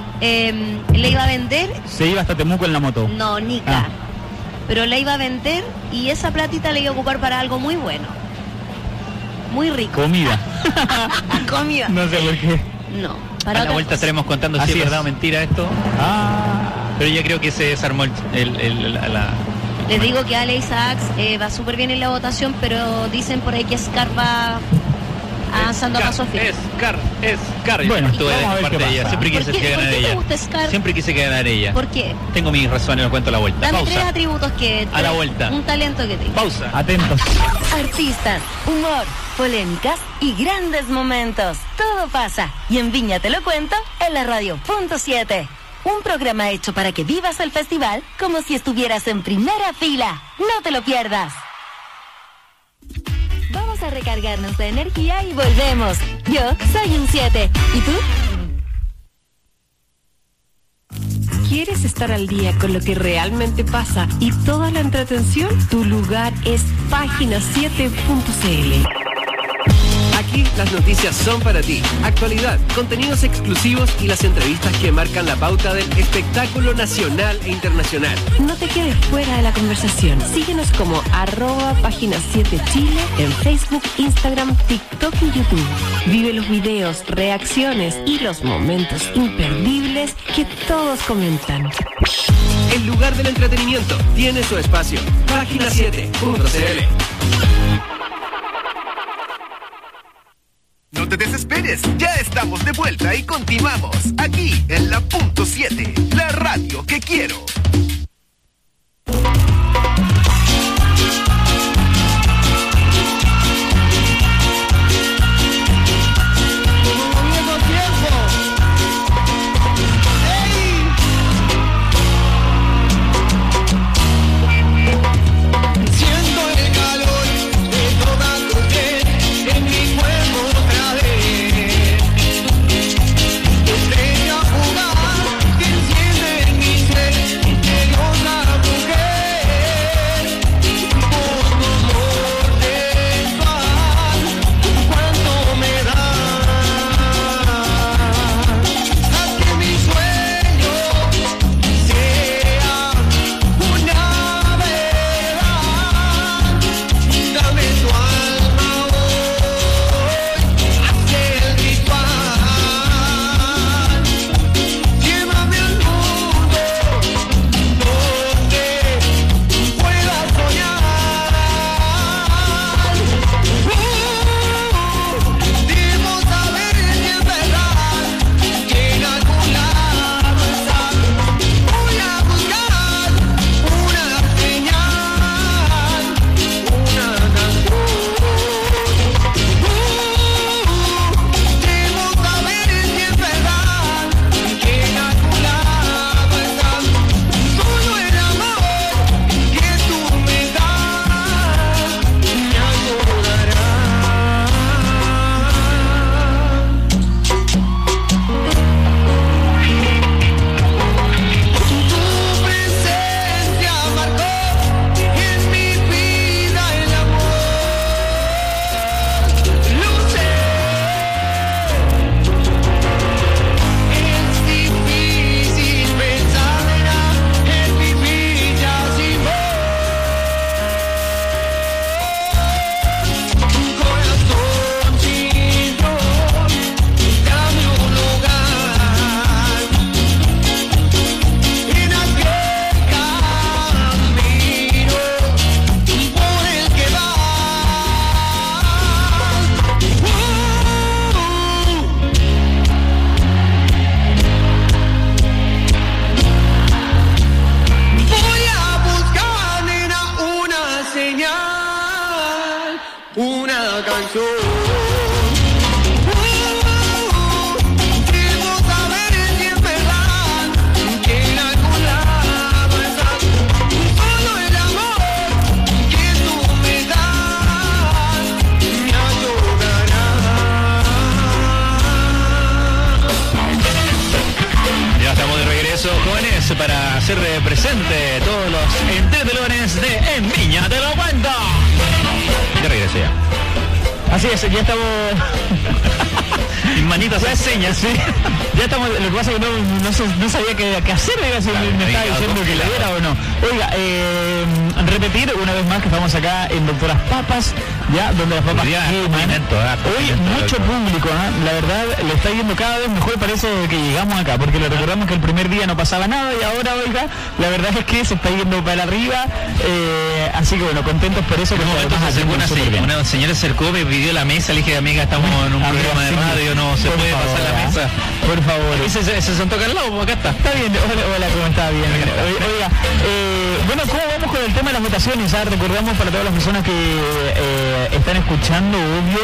le iba a vender. Se iba hasta Temuco en la moto. No, Nica. Ah. Pero la iba a vender y esa platita la iba a ocupar para algo muy bueno. Muy rico. Comida. Comida. No sé por qué. No. A Para la otra vuelta cosa. estaremos contando si Así es verdad es. o mentira esto. Pero ya creo que se desarmó la Les digo que Ale Isaacs va súper bien en la votación, pero dicen por ahí que Scar va avanzando a paso firme. Scar. Yo Bueno, no estuve vamos a de ver parte qué de ella. pasa. Siempre ¿Por quise qué- que por ganara qué te ella. gusta Scar? Siempre quise que ganara ella. ¿Por qué? Tengo mis razones, lo cuento a la vuelta. Dame tres Pausa. atributos que... A la vuelta. Un talento que tengo. Pausa. Atentos. Artistas, humor, polémicas y grandes momentos. Todo pasa. Y en Viña Te Lo Cuento, en la radio.7. Un programa hecho para que vivas el festival como si estuvieras en primera fila. No te lo pierdas. Vamos a recargarnos de energía y volvemos. Yo soy un 7. ¿Y tú? ¿Quieres estar al día con lo que realmente pasa y toda la entretención? Tu lugar es página7.cl. Aquí las noticias son para ti. Actualidad, contenidos exclusivos y las entrevistas que marcan la pauta del espectáculo nacional e internacional. No te quedes fuera de la conversación. Síguenos como @página7chile en Facebook, Instagram, TikTok y YouTube. Vive los videos, reacciones y los momentos imperdibles que todos comentan. El lugar del entretenimiento tiene su espacio. Página7.cl. No te desesperes, ya estamos de vuelta y continuamos aquí en la punto 7, la radio que quiero. Siento el calor de toda tu piel en mi cuerpo otra vez. Estrella fugaz que enciende en mi ser, que aplauso, jóvenes, para hacer presente todos los entretelones de En Viña Te Lo Cuento. Ya regresé ya. Así es, ya estamos... Mis manitas de señas, sí. Ya estamos, lo que pasa es que no sabía qué hacer, oiga, si me estaba diciendo que le diera o no. Oiga, repetir una vez más que estamos acá en Doctoras Papas, ya, donde las papas queman. Hoy mucho público, la verdad, le está yendo cada vez mejor, parece que llegamos acá, porque le recordamos que el primer día no pasaba nada y ahora, oiga, la verdad es que se está yendo para arriba, así que bueno, contentos por eso. Una señora se acercó, me pidió la mesa, le dije, amiga, estamos en un programa de radio, no se puede pasar la mesa. Por favor. Y se sentó acá al lado, acá está. Está bien, hola, ¿cómo está? Bien. Oiga, bueno, ¿cómo vamos con el tema de las votaciones? Recordamos para todas las personas que están escuchando, obvio,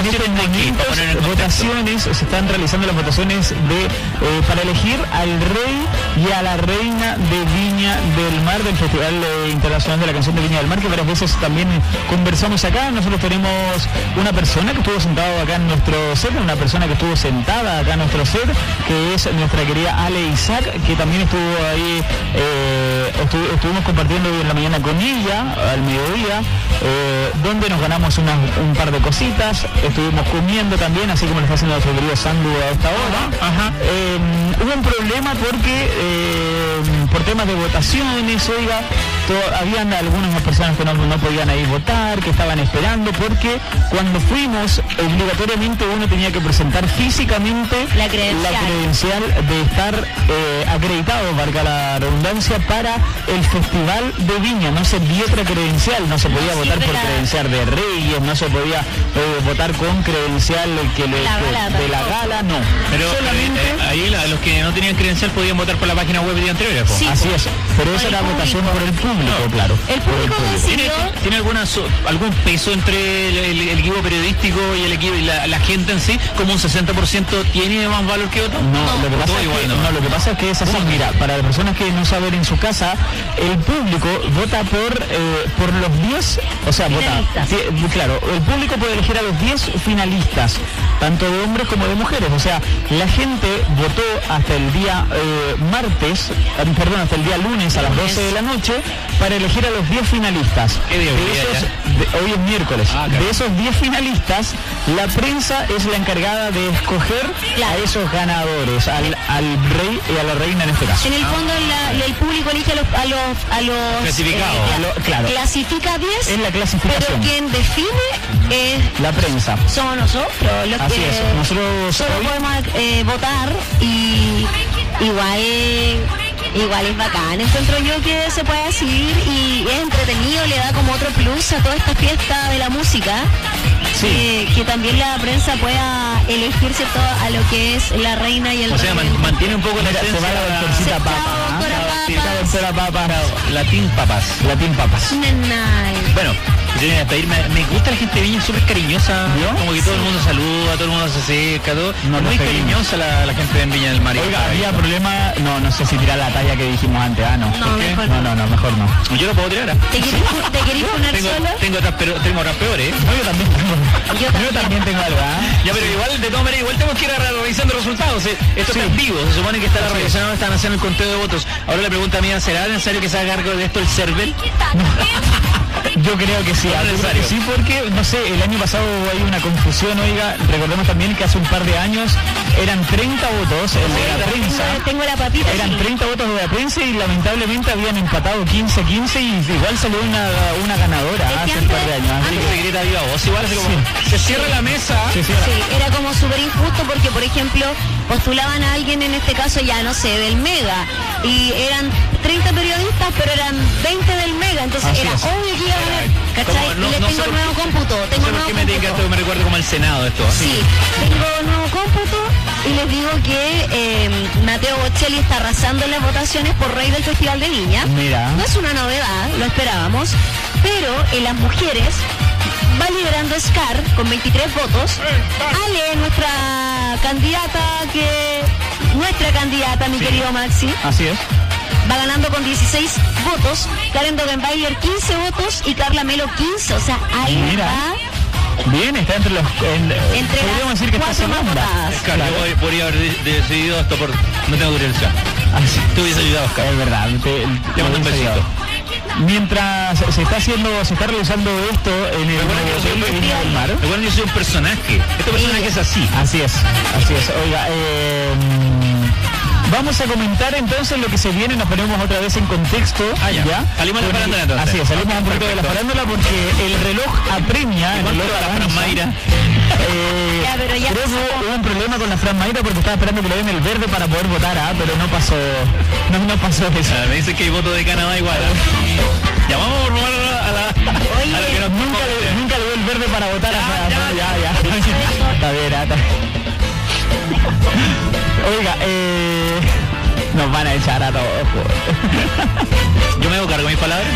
votaciones, se están realizando las votaciones para elegir al rey y a la reina de Viña del Mar, del Festival Internacional de la Canción de Viña del Mar, que varias veces también conversamos acá. Nosotros tenemos una persona que estuvo sentado acá en nuestro set, una persona que estuvo sentada acá en nuestro set, que es nuestra querida Ale Isaac, que también estuvo ahí, estuvimos compartiendo hoy en la mañana con ella, al mediodía, donde nos ganamos un par de cositas, estuvimos comiendo también, así como le está haciendo nuestro querido Sandu a esta hora. Hubo un problema porque, por temas de votaciones, oiga, habían algunas personas que no podían ir votar, que estaban esperando, porque cuando fuimos, obligatoriamente uno tenía que presentar físicamente la credencial de estar acreditado, valga la redundancia, para el Festival de Viña. No se dio otra credencial, no se podía votar por credencial de Reyes, no se podía votar con credencial de la gala, no. Pero solamente ahí los que no tenían credencial podían votar por la página web de día anterior. Sí, así es, pero esa era la votación por el público, claro. El público decidió... ¿Tiene algún peso entre el equipo periodístico y el equipo y la gente en sí? ¿Como un 60% tiene más valor que otro? Lo que pasa es que es así, mira, para las personas que no saben en su casa, el público vota por los 10, o sea, claro, el público puede elegir a los 10 finalistas, tanto de hombres como de mujeres, o sea, la gente votó hasta el día hasta el día lunes a las 12 de la noche para elegir a los 10 finalistas. Hoy es miércoles. De esos 10 finalistas, la prensa es la encargada de escoger a esos ganadores, al rey y a la reina en este caso. En el fondo el público elige a los clasificados. Clasifica 10, es la clasificación. Pero quien define es la prensa. Somos nosotros los Así que es. Nosotros solo podemos votar y igual es bacán, encuentro yo que se puede decir, y es entretenido, le da como otro plus a toda esta fiesta de la música. Sí. Que también la prensa pueda elegir, ¿cierto?, a lo que es la reina y el rey. O sea, mantiene un poco la esencia de la doctorcita Papa. Latín Papas. Bueno, yo voy a pedirme, me gusta la gente de Viña, súper cariñosa, como que todo el mundo saluda, todo el mundo se acerca, todo. Muy cariñosa la gente de Viña del Mar. Oiga, había problema, no sé si tirar la talla que dijimos antes, no. ¿Por qué? Mejor no. Yo lo puedo tirar. ¿Te querés poner solo? Tengo otras peores, ¿eh? Yo también tengo algo, Ya, pero igual, de todas maneras, igual tenemos que ir revisando resultados. Esto está en vivo, se supone que está la revisión, están haciendo el conteo de votos. Ahora la pregunta mía, ¿será necesario que se haga cargo de esto el CERVEL? Yo creo que sí, sí, porque, no sé, el año pasado hay una confusión, oiga, recordemos también que hace un par de años eran 30 votos en la prensa. Tengo la papita. Eran 30 votos de la prensa y lamentablemente habían empatado 15-15 y igual salió una ganadora hace un par de años. Así que se grita viva voz, igual así como se cierra la mesa. Sí, era como súper injusto porque, por ejemplo, postulaban a alguien, en este caso ya, no sé, del Mega, y eran 30 periodistas, pero eran 20 del Mega, entonces así era obvio que iba a ganar, ¿cachai? No, y les tengo el nuevo cómputo. Me recuerdo como el Senado esto. Sí, tengo nuevo cómputo y les digo que Mateo Bocelli está arrasando en las votaciones por rey del Festival de Viña. Mira. No es una novedad, lo esperábamos, pero en las mujeres va liderando Scar con 23 votos. Ale, nuestra candidata, mi querido Maxi. Así es. Va ganando con 16 votos. Karen Dogenbailer 15 votos y Carla Melo 15. O sea, ahí va Bien, está entre los... Entre podríamos las decir que está 4 más segunda. votadas. Claro, yo podría haber decidido esto por... No tengo dirección. Así. Te hubiese ayudado, Oscar. Es verdad, Te mando un besito. Mientras se está realizando esto en el Hotel Viña del Mar. Recuerden que yo soy un personaje. Este personaje es así. Así es. Oiga, vamos a comentar entonces lo que se viene, nos ponemos otra vez en contexto. Ya. Salimos de la farándula entonces. Así es, salimos un poquito de la farándula porque el reloj apremia. El reloj la Fran Mayra. Pero ya creo que hubo un problema con la Fran Mayra porque estaba esperando que le den el verde para poder votar, pero no pasó. No pasó eso. Me dicen que hay voto de Canadá igual. Ya vamos a probar a la que nos nunca le dio el verde para votar. Ya. Está bien, Oiga, nos van a echar a todos. Yo me hago cargo de mis palabras.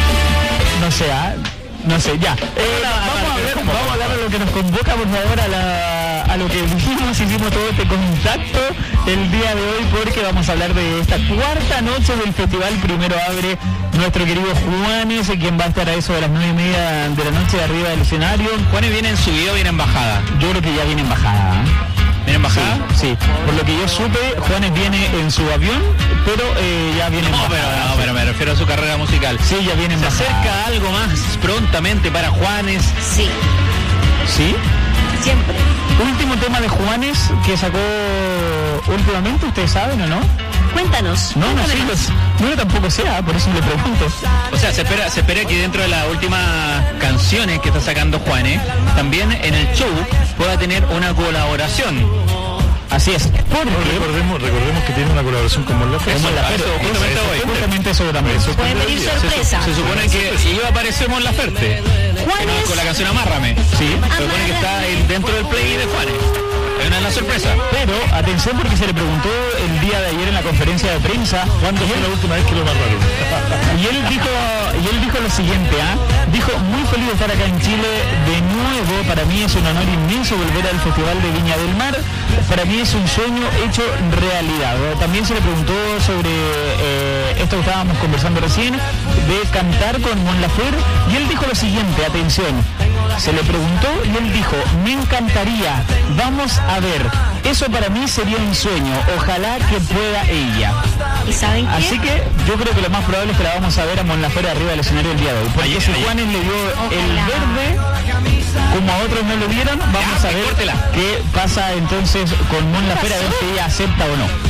No sé, ya. Vamos a hablar de lo que nos convoca, por favor, a lo que hicimos todo este contacto el día de hoy, porque vamos a hablar de esta cuarta noche del festival. Primero abre nuestro querido Juanes, quien va a estar a eso de las 9:30 de la noche arriba del escenario. Juanes viene en subida o viene en bajada. Yo creo que ya viene en bajada. ¿Viene en bajada? Sí. Por lo que yo supe, Juanes viene en su avión, pero ya viene en bajada. Pero me refiero a su carrera musical. Sí, ya viene en bajada. ¿Se acerca algo más prontamente para Juanes? Sí. ¿Sí? Siempre. Último tema de Juanes que sacó últimamente, ¿ustedes saben o no? Cuéntanos. No, yo tampoco sé, por eso le pregunto. O sea, se espera que dentro de las últimas canciones que está sacando Juanes, también en el show pueda tener una colaboración. Así es. Recordemos que tiene una colaboración con Mon Laferte. Justamente eso también. Puede venir sorpresa. Se supone que iba a aparecer Mon Laferte con la canción Amárrame. Sí. Se supone que está dentro del play de Juanes. Es una sorpresa. Pero atención, porque se le preguntó el día de ayer en la conferencia de prensa ¿cuándo fue la última vez que lo narraron? Y él dijo lo siguiente, dijo: muy feliz de estar acá en Chile de nuevo. Para mí es un honor inmenso volver al Festival de Viña del Mar. Para mí es un sueño hecho realidad. También se le preguntó sobre esto que estábamos conversando recién, de cantar con Mon Laferte, y él dijo lo siguiente, atención. Se le preguntó y él dijo: me encantaría, vamos a ver, eso para mí sería un sueño, ojalá que pueda ella. ¿Y saben qué? Así que yo creo que lo más probable es que la vamos a ver a Mon Laferte arriba del escenario el día de hoy, porque si Juanes le dio el verde, como a otros no lo dieron, vamos a ver qué pasa entonces con Mon Laferte, a ver si ella acepta o no.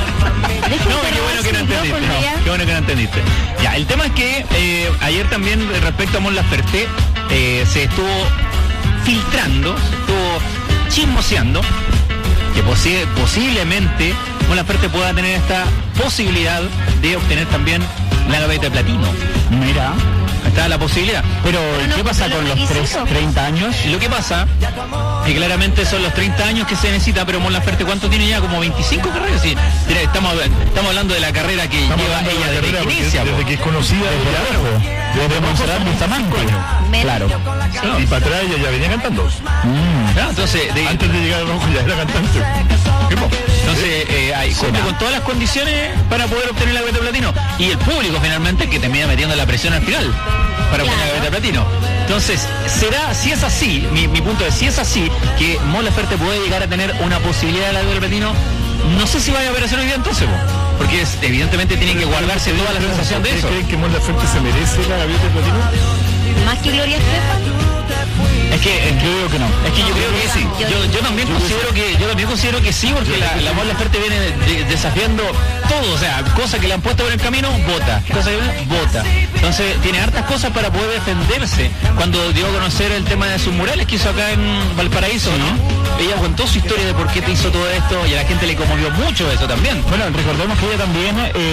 Qué bueno que no entendiste. Qué bueno que no entendiste. Ya, el tema es que ayer también respecto a Mon Laferte se estuvo filtrando, se estuvo chismoseando que posiblemente Mon Laferte pueda tener esta posibilidad de obtener también la gaveta de platino. Mira, está la posibilidad. Pero ¿qué pasa con los 30 años? Lo que pasa es que claramente son los 30 años que se necesita, pero Mon Laferte, ¿cuánto tiene ya? Como 25 carreras. Sí, mira, estamos hablando de la carrera que lleva ella desde que inicia. Desde que es conocida desde Monserrat Bustamante. Claro. Y para atrás ella ya venía cantando. Entonces, antes de llegar a Rojo ya era cantante. Entonces, cumple con todas las condiciones para poder obtener la gaveta de platino. Y el público finalmente que termina metiendo la presión al final para obtener la gaveta de platino. Entonces, será, si es así, mi punto es, si es así, que Mon Laferte puede llegar a tener una posibilidad de la gaveta de platino, no sé si vaya a operación hoy día entonces, porque evidentemente tiene que guardarse toda la sensación de eso. ¿Creen que Mon Laferte se merece la gaveta de platino? ¿Más que Gloria Estefan? Es que yo digo que no. Es que yo creo que sí. Yo también considero que sí, porque la Mon Laferte viene desafiando todo, o sea, cosas que le han puesto por el camino, vota. Vota. Entonces tiene hartas cosas para poder defenderse. Cuando dio a conocer el tema de sus murales que hizo acá en Valparaíso, ¿no? Ella contó su historia de por qué te hizo todo esto y a la gente le conmovió mucho eso también. Bueno, recordemos que ella también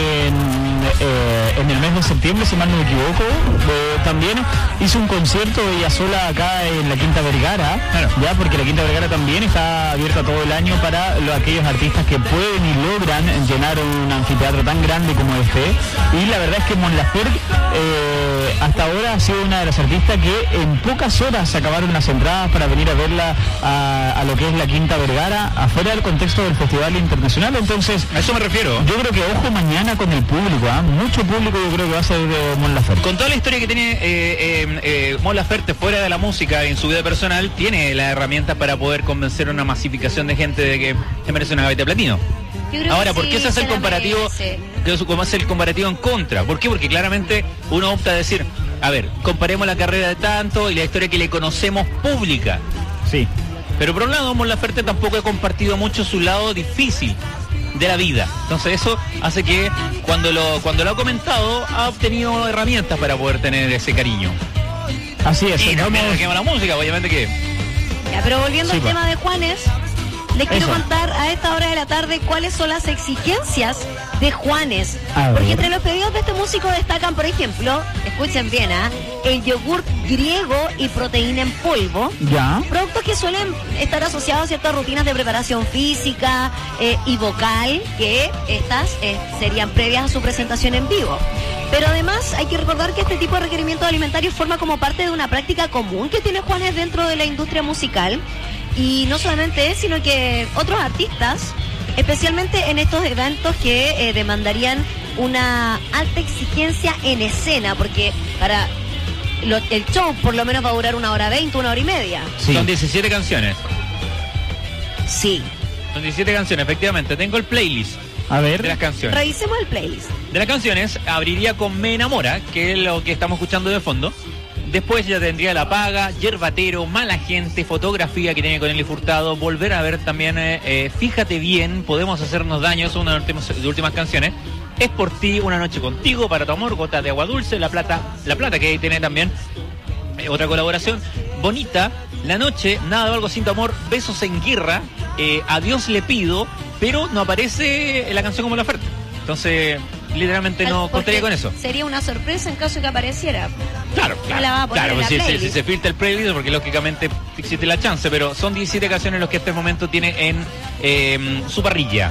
en el mes de septiembre, si mal no me equivoco, también hizo un concierto ella sola acá en la Quinta Vergara, ya, porque la Quinta Vergara también está abierta todo el año para aquellos artistas que pueden y logran llenar un anfiteatro tan grande como este. Y la verdad es que Mon Laferte hasta ahora ha sido una de las artistas que en pocas horas acabaron las entradas para venir a verla a lo que es la Quinta Vergara, afuera del contexto del Festival Internacional. Entonces, a eso me refiero. Yo creo que ojo mañana con el público, mucho público yo creo que va a ser de Mon Laferte. Con toda la historia que tiene Mon Laferte fuera de la música en su vida personal, tiene las herramientas para poder convencer a una masificación de gente de que se merece una gaveta de platino. Ahora, ¿por qué se hace el comparativo? ¿Cómo hace el comparativo en contra? ¿Por qué? Porque claramente uno opta a decir, a ver, comparemos la carrera de tanto y la historia que le conocemos pública. Sí. Pero por un lado, Mon Laferte tampoco ha compartido mucho su lado difícil de la vida. Entonces eso hace que cuando lo ha comentado, ha obtenido herramientas para poder tener ese cariño. Así es. Y también le quema la música, obviamente que... Ya, pero volviendo al tema de Juanes, les quiero Eso. contar a esta hora de la tarde cuáles son las exigencias de Juanes. A Porque ver. entre los pedidos de este músico destacan, por ejemplo, escuchen bien, el yogur griego y proteína en polvo. Ya. Productos que suelen estar asociados a ciertas rutinas de preparación física y vocal, que estas serían previas a su presentación en vivo. Pero además hay que recordar que este tipo de requerimientos alimentarios forma como parte de una práctica común que tiene Juanes dentro de la industria musical. Y no solamente él, sino que otros artistas, especialmente en estos eventos que demandarían una alta exigencia en escena, porque para el show por lo menos va a durar 1 hora 20, 1 hora y media. Sí. Son 17 canciones. Sí. Son 17 canciones, efectivamente. Tengo el playlist. A ver. De las canciones. Revisemos el playlist. De las canciones, abriría con Me Enamora, que es lo que estamos escuchando de fondo. Después ya tendría La Paga, Yerbatero, Mala Gente, Fotografía, que tiene con Eli Furtado. Volver a ver también Fíjate Bien, Podemos Hacernos Daño, es una de las últimas canciones. Es por ti, Una Noche Contigo, Para tu Amor, Gotas de Agua Dulce, La Plata, que ahí tiene también otra colaboración. Bonita, La Noche, Nada de Algo Sin Tu Amor, Besos en Guerra, Adiós Le Pido, pero no aparece la canción como la oferta. Entonces, literalmente no contaría con eso. Sería una sorpresa en caso de que apareciera. Claro, No la va a poner claro, en la si playlist. se filtra el playlist, porque lógicamente existe la chance, pero son 17 canciones los que este momento tiene en su parrilla.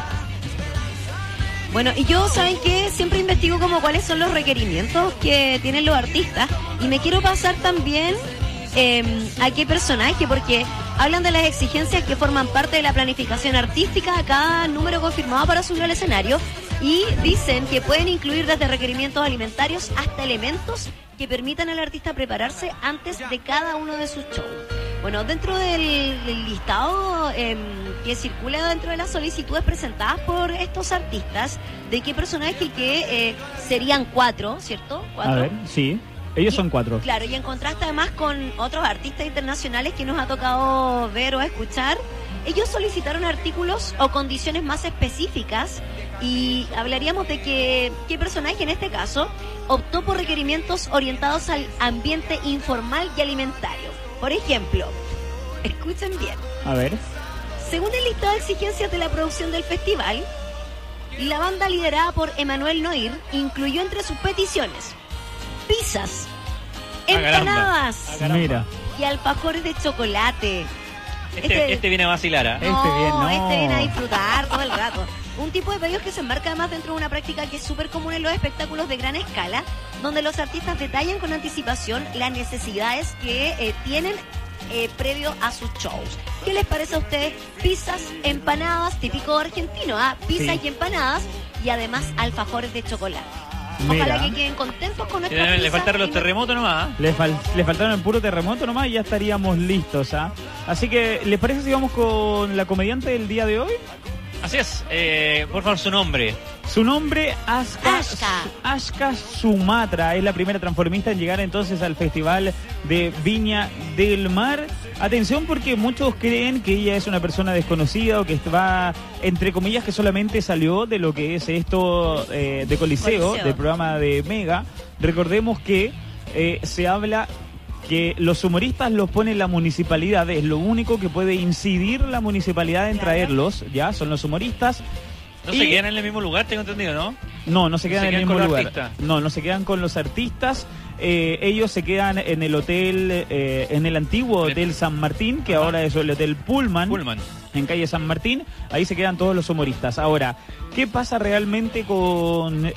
Bueno, y yo, ¿saben qué? Siempre investigo como cuáles son los requerimientos que tienen los artistas, y me quiero pasar también a qué personaje, porque hablan de las exigencias que forman parte de la planificación artística a cada número confirmado para subir al escenario, y dicen que pueden incluir desde requerimientos alimentarios hasta elementos que permitan al artista prepararse antes de cada uno de sus shows. Bueno, dentro del listado que circula dentro de las solicitudes presentadas por estos artistas, de qué personaje que serían 4, ¿cierto? 4. A ver, sí. Ellos son 4. Claro, y en contraste además con otros artistas internacionales que nos ha tocado ver o escuchar, ellos solicitaron artículos o condiciones más específicas, y hablaríamos de que qué personaje en este caso optó por requerimientos orientados al ambiente informal y alimentario. Por ejemplo, escuchen bien. A ver. Según el listado de exigencias de la producción del festival, la banda liderada por Emanuel Noir incluyó entre sus peticiones pizzas, empanadas Mira. y alfajores de chocolate. Este viene a vacilar, ¿ah? Este viene a disfrutar todo el rato. Un tipo de pedidos que se enmarca además dentro de una práctica que es súper común en los espectáculos de gran escala, donde los artistas detallan con anticipación las necesidades que tienen previo a sus shows. ¿Qué les parece a ustedes? Pizzas, empanadas, típico argentino, pizzas y empanadas, y además alfajores de chocolate. Ojalá que queden contentos con nuestras pizzas. Le faltaron los terremotos nomás. Le faltaron el puro terremoto nomás y ya estaríamos listos, ¿ah? Así que, ¿les parece si vamos con la comediante del día de hoy? Así es, por favor, su nombre. Su nombre, Ashka Sumatra, es la primera transformista en llegar entonces al Festival de Viña del Mar. Atención, porque muchos creen que ella es una persona desconocida o que va, entre comillas, que solamente salió de lo que es esto de Coliseo, del programa de Mega. Recordemos que se habla que los humoristas los pone la municipalidad, es lo único que puede incidir la municipalidad en traerlos, ya, son los humoristas. No se quedan en el mismo lugar, tengo entendido, ¿no? No se quedan en el mismo lugar. No se quedan con los artistas. Ellos se quedan en el hotel, en el antiguo Hotel San Martín, que ahora es el Hotel Pullman, en calle San Martín. Ahí se quedan todos los humoristas. Ahora, ¿qué pasa realmente con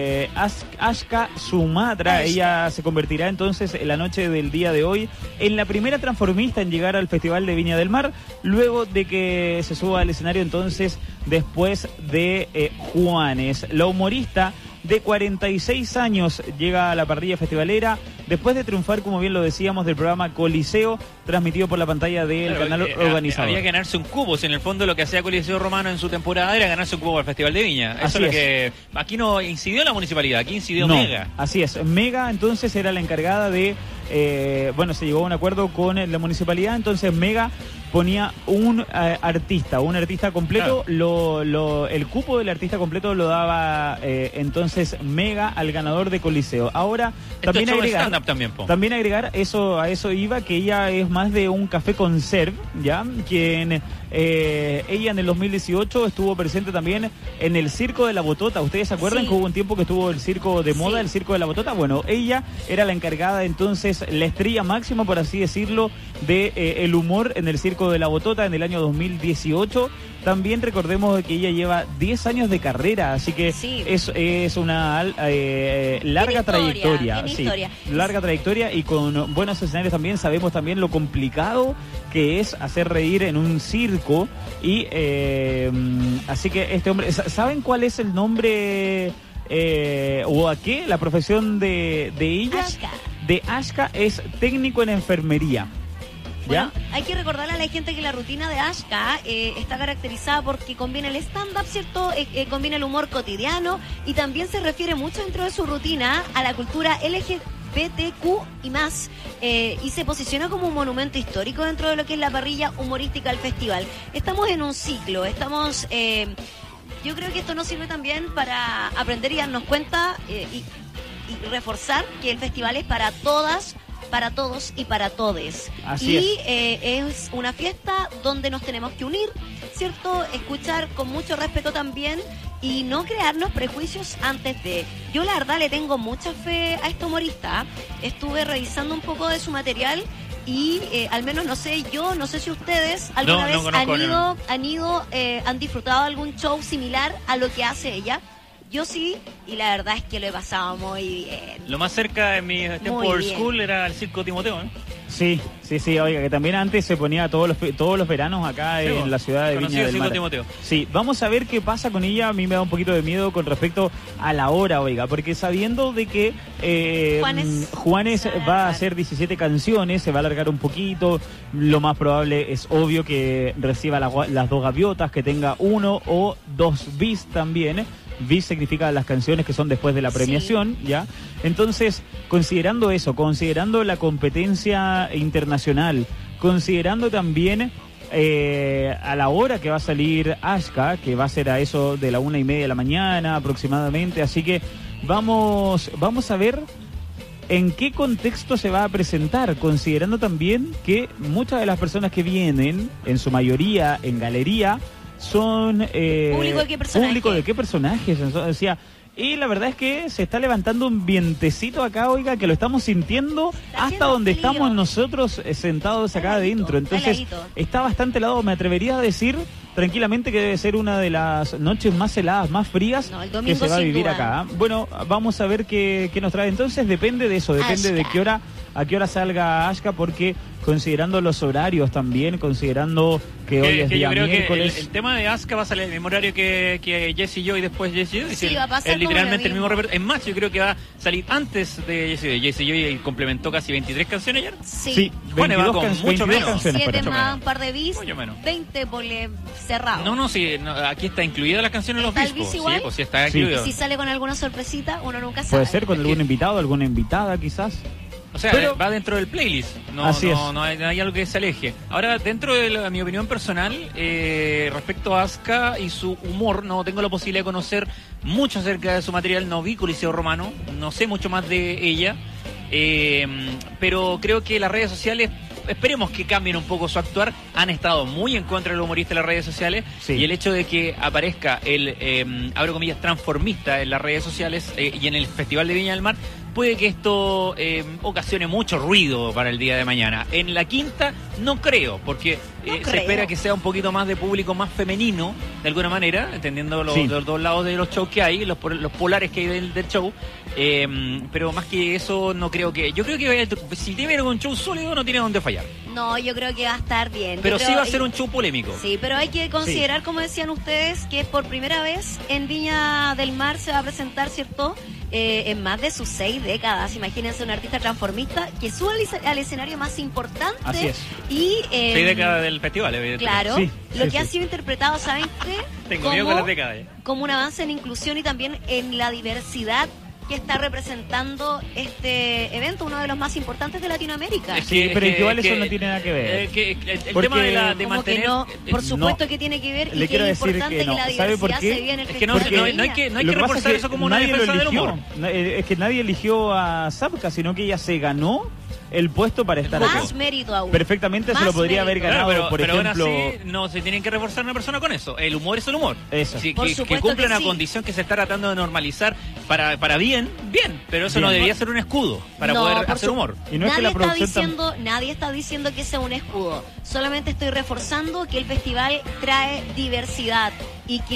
Ashka Sumatra? Ella se convertirá entonces en la noche del día de hoy en la primera transformista en llegar al Festival de Viña del Mar, luego de que se suba al escenario entonces después de Juanes. La humorista de 46 años llega a la parrilla festivalera después de triunfar, como bien lo decíamos, del programa Coliseo, transmitido por la pantalla del canal organizador. Había que ganarse un cubo, si en el fondo lo que hacía Coliseo Romano en su temporada era ganarse un cubo al Festival de Viña. Eso Así es lo que aquí no incidió la municipalidad, aquí incidió Mega. Así es, Mega entonces era la encargada de, se llegó a un acuerdo con la municipalidad, entonces Mega ponía un artista completo, claro. El cupo del artista completo lo daba entonces Mega al ganador de Coliseo. Ahora también agregar eso, a eso iba, que ella es más de un café conserve, ya, quien ella en el 2018 estuvo presente también en el Circo de la Botota. ¿Ustedes se acuerdan que hubo un tiempo que estuvo el circo de moda, el Circo de la Botota? Bueno, ella era la encargada entonces, la estrella máxima, por así decirlo, de el humor en el Circo de la Botota en el año 2018. También recordemos que ella lleva 10 años de carrera, así que es una larga trayectoria. Larga trayectoria y con buenos escenarios también. Sabemos también lo complicado que es hacer reír en un circo. Y así que este hombre, ¿saben cuál es el nombre o a qué? La profesión de ella. Ashka. De Ashka es técnico en enfermería. Bueno, hay que recordarle a la gente que la rutina de Ashka está caracterizada porque combina el stand-up, ¿cierto? Combina el humor cotidiano y también se refiere mucho dentro de su rutina a la cultura LGBTQ y más. Y se posiciona como un monumento histórico dentro de lo que es la parrilla humorística del festival. Estamos en un ciclo, yo creo que esto nos sirve también para aprender y darnos cuenta y reforzar que el festival es para todas, para todos y para todes. Así es una fiesta donde nos tenemos que unir, ¿cierto? Escuchar con mucho respeto también y no crearnos prejuicios antes de. Yo la verdad le tengo mucha fe a este humorista. Estuve revisando un poco de su material y al menos no sé si ustedes alguna vez han disfrutado algún show similar a lo que hace ella. Yo sí, y la verdad es que lo he pasado muy bien. Lo más cerca de mi tiempo old school era el Circo Timoteo, ¿eh? Sí, oiga, que también antes se ponía todos los veranos acá en la ciudad de Viña del Mar. Timoteo. Sí, vamos a ver qué pasa con ella. A mí me da un poquito de miedo con respecto a la hora, oiga, porque sabiendo de que Juanes va a hacer 17 canciones, se va a alargar un poquito, lo más probable es obvio que reciba las 2 gaviotas, que tenga 1 o 2 bis también. Bis significa las canciones que son después de la premiación, ¿ya? Entonces, considerando eso, considerando la competencia internacional, considerando también a la hora que va a salir Ashka, que va a ser a eso de la 1:30 de la mañana aproximadamente, así que vamos a ver en qué contexto se va a presentar, considerando también que muchas de las personas que vienen, en su mayoría en galería, son ¿Público de qué personajes? Decía, y la verdad es que se está levantando un vientecito acá, oiga, que lo estamos sintiendo hasta donde estamos nosotros sentados acá adentro. Entonces está bastante helado, me atrevería a decir tranquilamente que debe ser una de las noches más heladas, más frías que se va a vivir acá. Bueno, vamos a ver qué nos trae. Entonces depende de eso, depende de a qué hora salga Ashka, porque considerando los horarios también, considerando que hoy es día miércoles. El tema de Ashka va a salir el mismo horario que Jessie Joy y después Jessie Joy. Sí, va a pasar literalmente el mismo repertorio. Es más, yo creo que va a salir antes de Jessie Joy. Jessie Joy complementó casi 23 canciones ayer. Sí, bueno, va con mucho menos. 7 más, un par de bis, mucho menos. 20 cerrado. No, aquí está incluida la canción en los bis. Sí, pues sí está incluido. Y si sale con alguna sorpresita, uno nunca sabe. Puede ser con algún invitado, alguna invitada quizás. O sea, va dentro del playlist, no hay algo que se aleje. Ahora, dentro de mi opinión personal, respecto a Ashka y su humor, no tengo la posibilidad de conocer mucho acerca de su material, no vi Coliseo Romano, no sé mucho más de ella, pero creo que las redes sociales, esperemos que cambien un poco su actuar, han estado muy en contra del humorista en las redes sociales, y el hecho de que aparezca el, abro comillas, transformista en las redes sociales y en el Festival de Viña del Mar, puede que esto ocasione mucho ruido para el día de mañana. En la quinta no creo, porque se espera que sea un poquito más de público más femenino, de alguna manera, entendiendo los dos lados de los shows que hay, los polares que hay del show. Pero más que eso, no creo que... Yo creo que si tiene un show sólido, no tiene dónde fallar. No, yo creo que va a estar bien. Pero sí va a ser un show polémico. Sí, pero hay que considerar, como decían ustedes, que por primera vez en Viña del Mar se va a presentar, ¿cierto?, en más de sus 6 décadas. Imagínense un artista transformista que sube al escenario más importante. Así es. Y 6 décadas del festival, evidentemente. Claro, lo que ha sido interpretado, ¿saben qué? Tengo miedo con las décadas. Como un avance en inclusión y también en la diversidad que está representando este evento, uno de los más importantes de Latinoamérica. Pero igual eso no tiene nada que ver. El tema de mantener... No, por supuesto que tiene que ver, y que es importante que la diversidad se vive en el festival. No hay que reforzar eso como una defensa del humor. Es que nadie eligió a Zapka, sino que ella se ganó el puesto para estar más acá. Mérito aún. Perfectamente se lo podría haber ganado, por ejemplo... Pero aún así no se tienen que reforzar una persona con eso. El humor es el humor. Eso. Que cumple una condición que se está tratando de normalizar para bien, pero eso no debería ser un escudo para poder hacer humor. Y no es que la producción nadie está diciendo que sea un escudo. Solamente estoy reforzando que el festival trae diversidad y que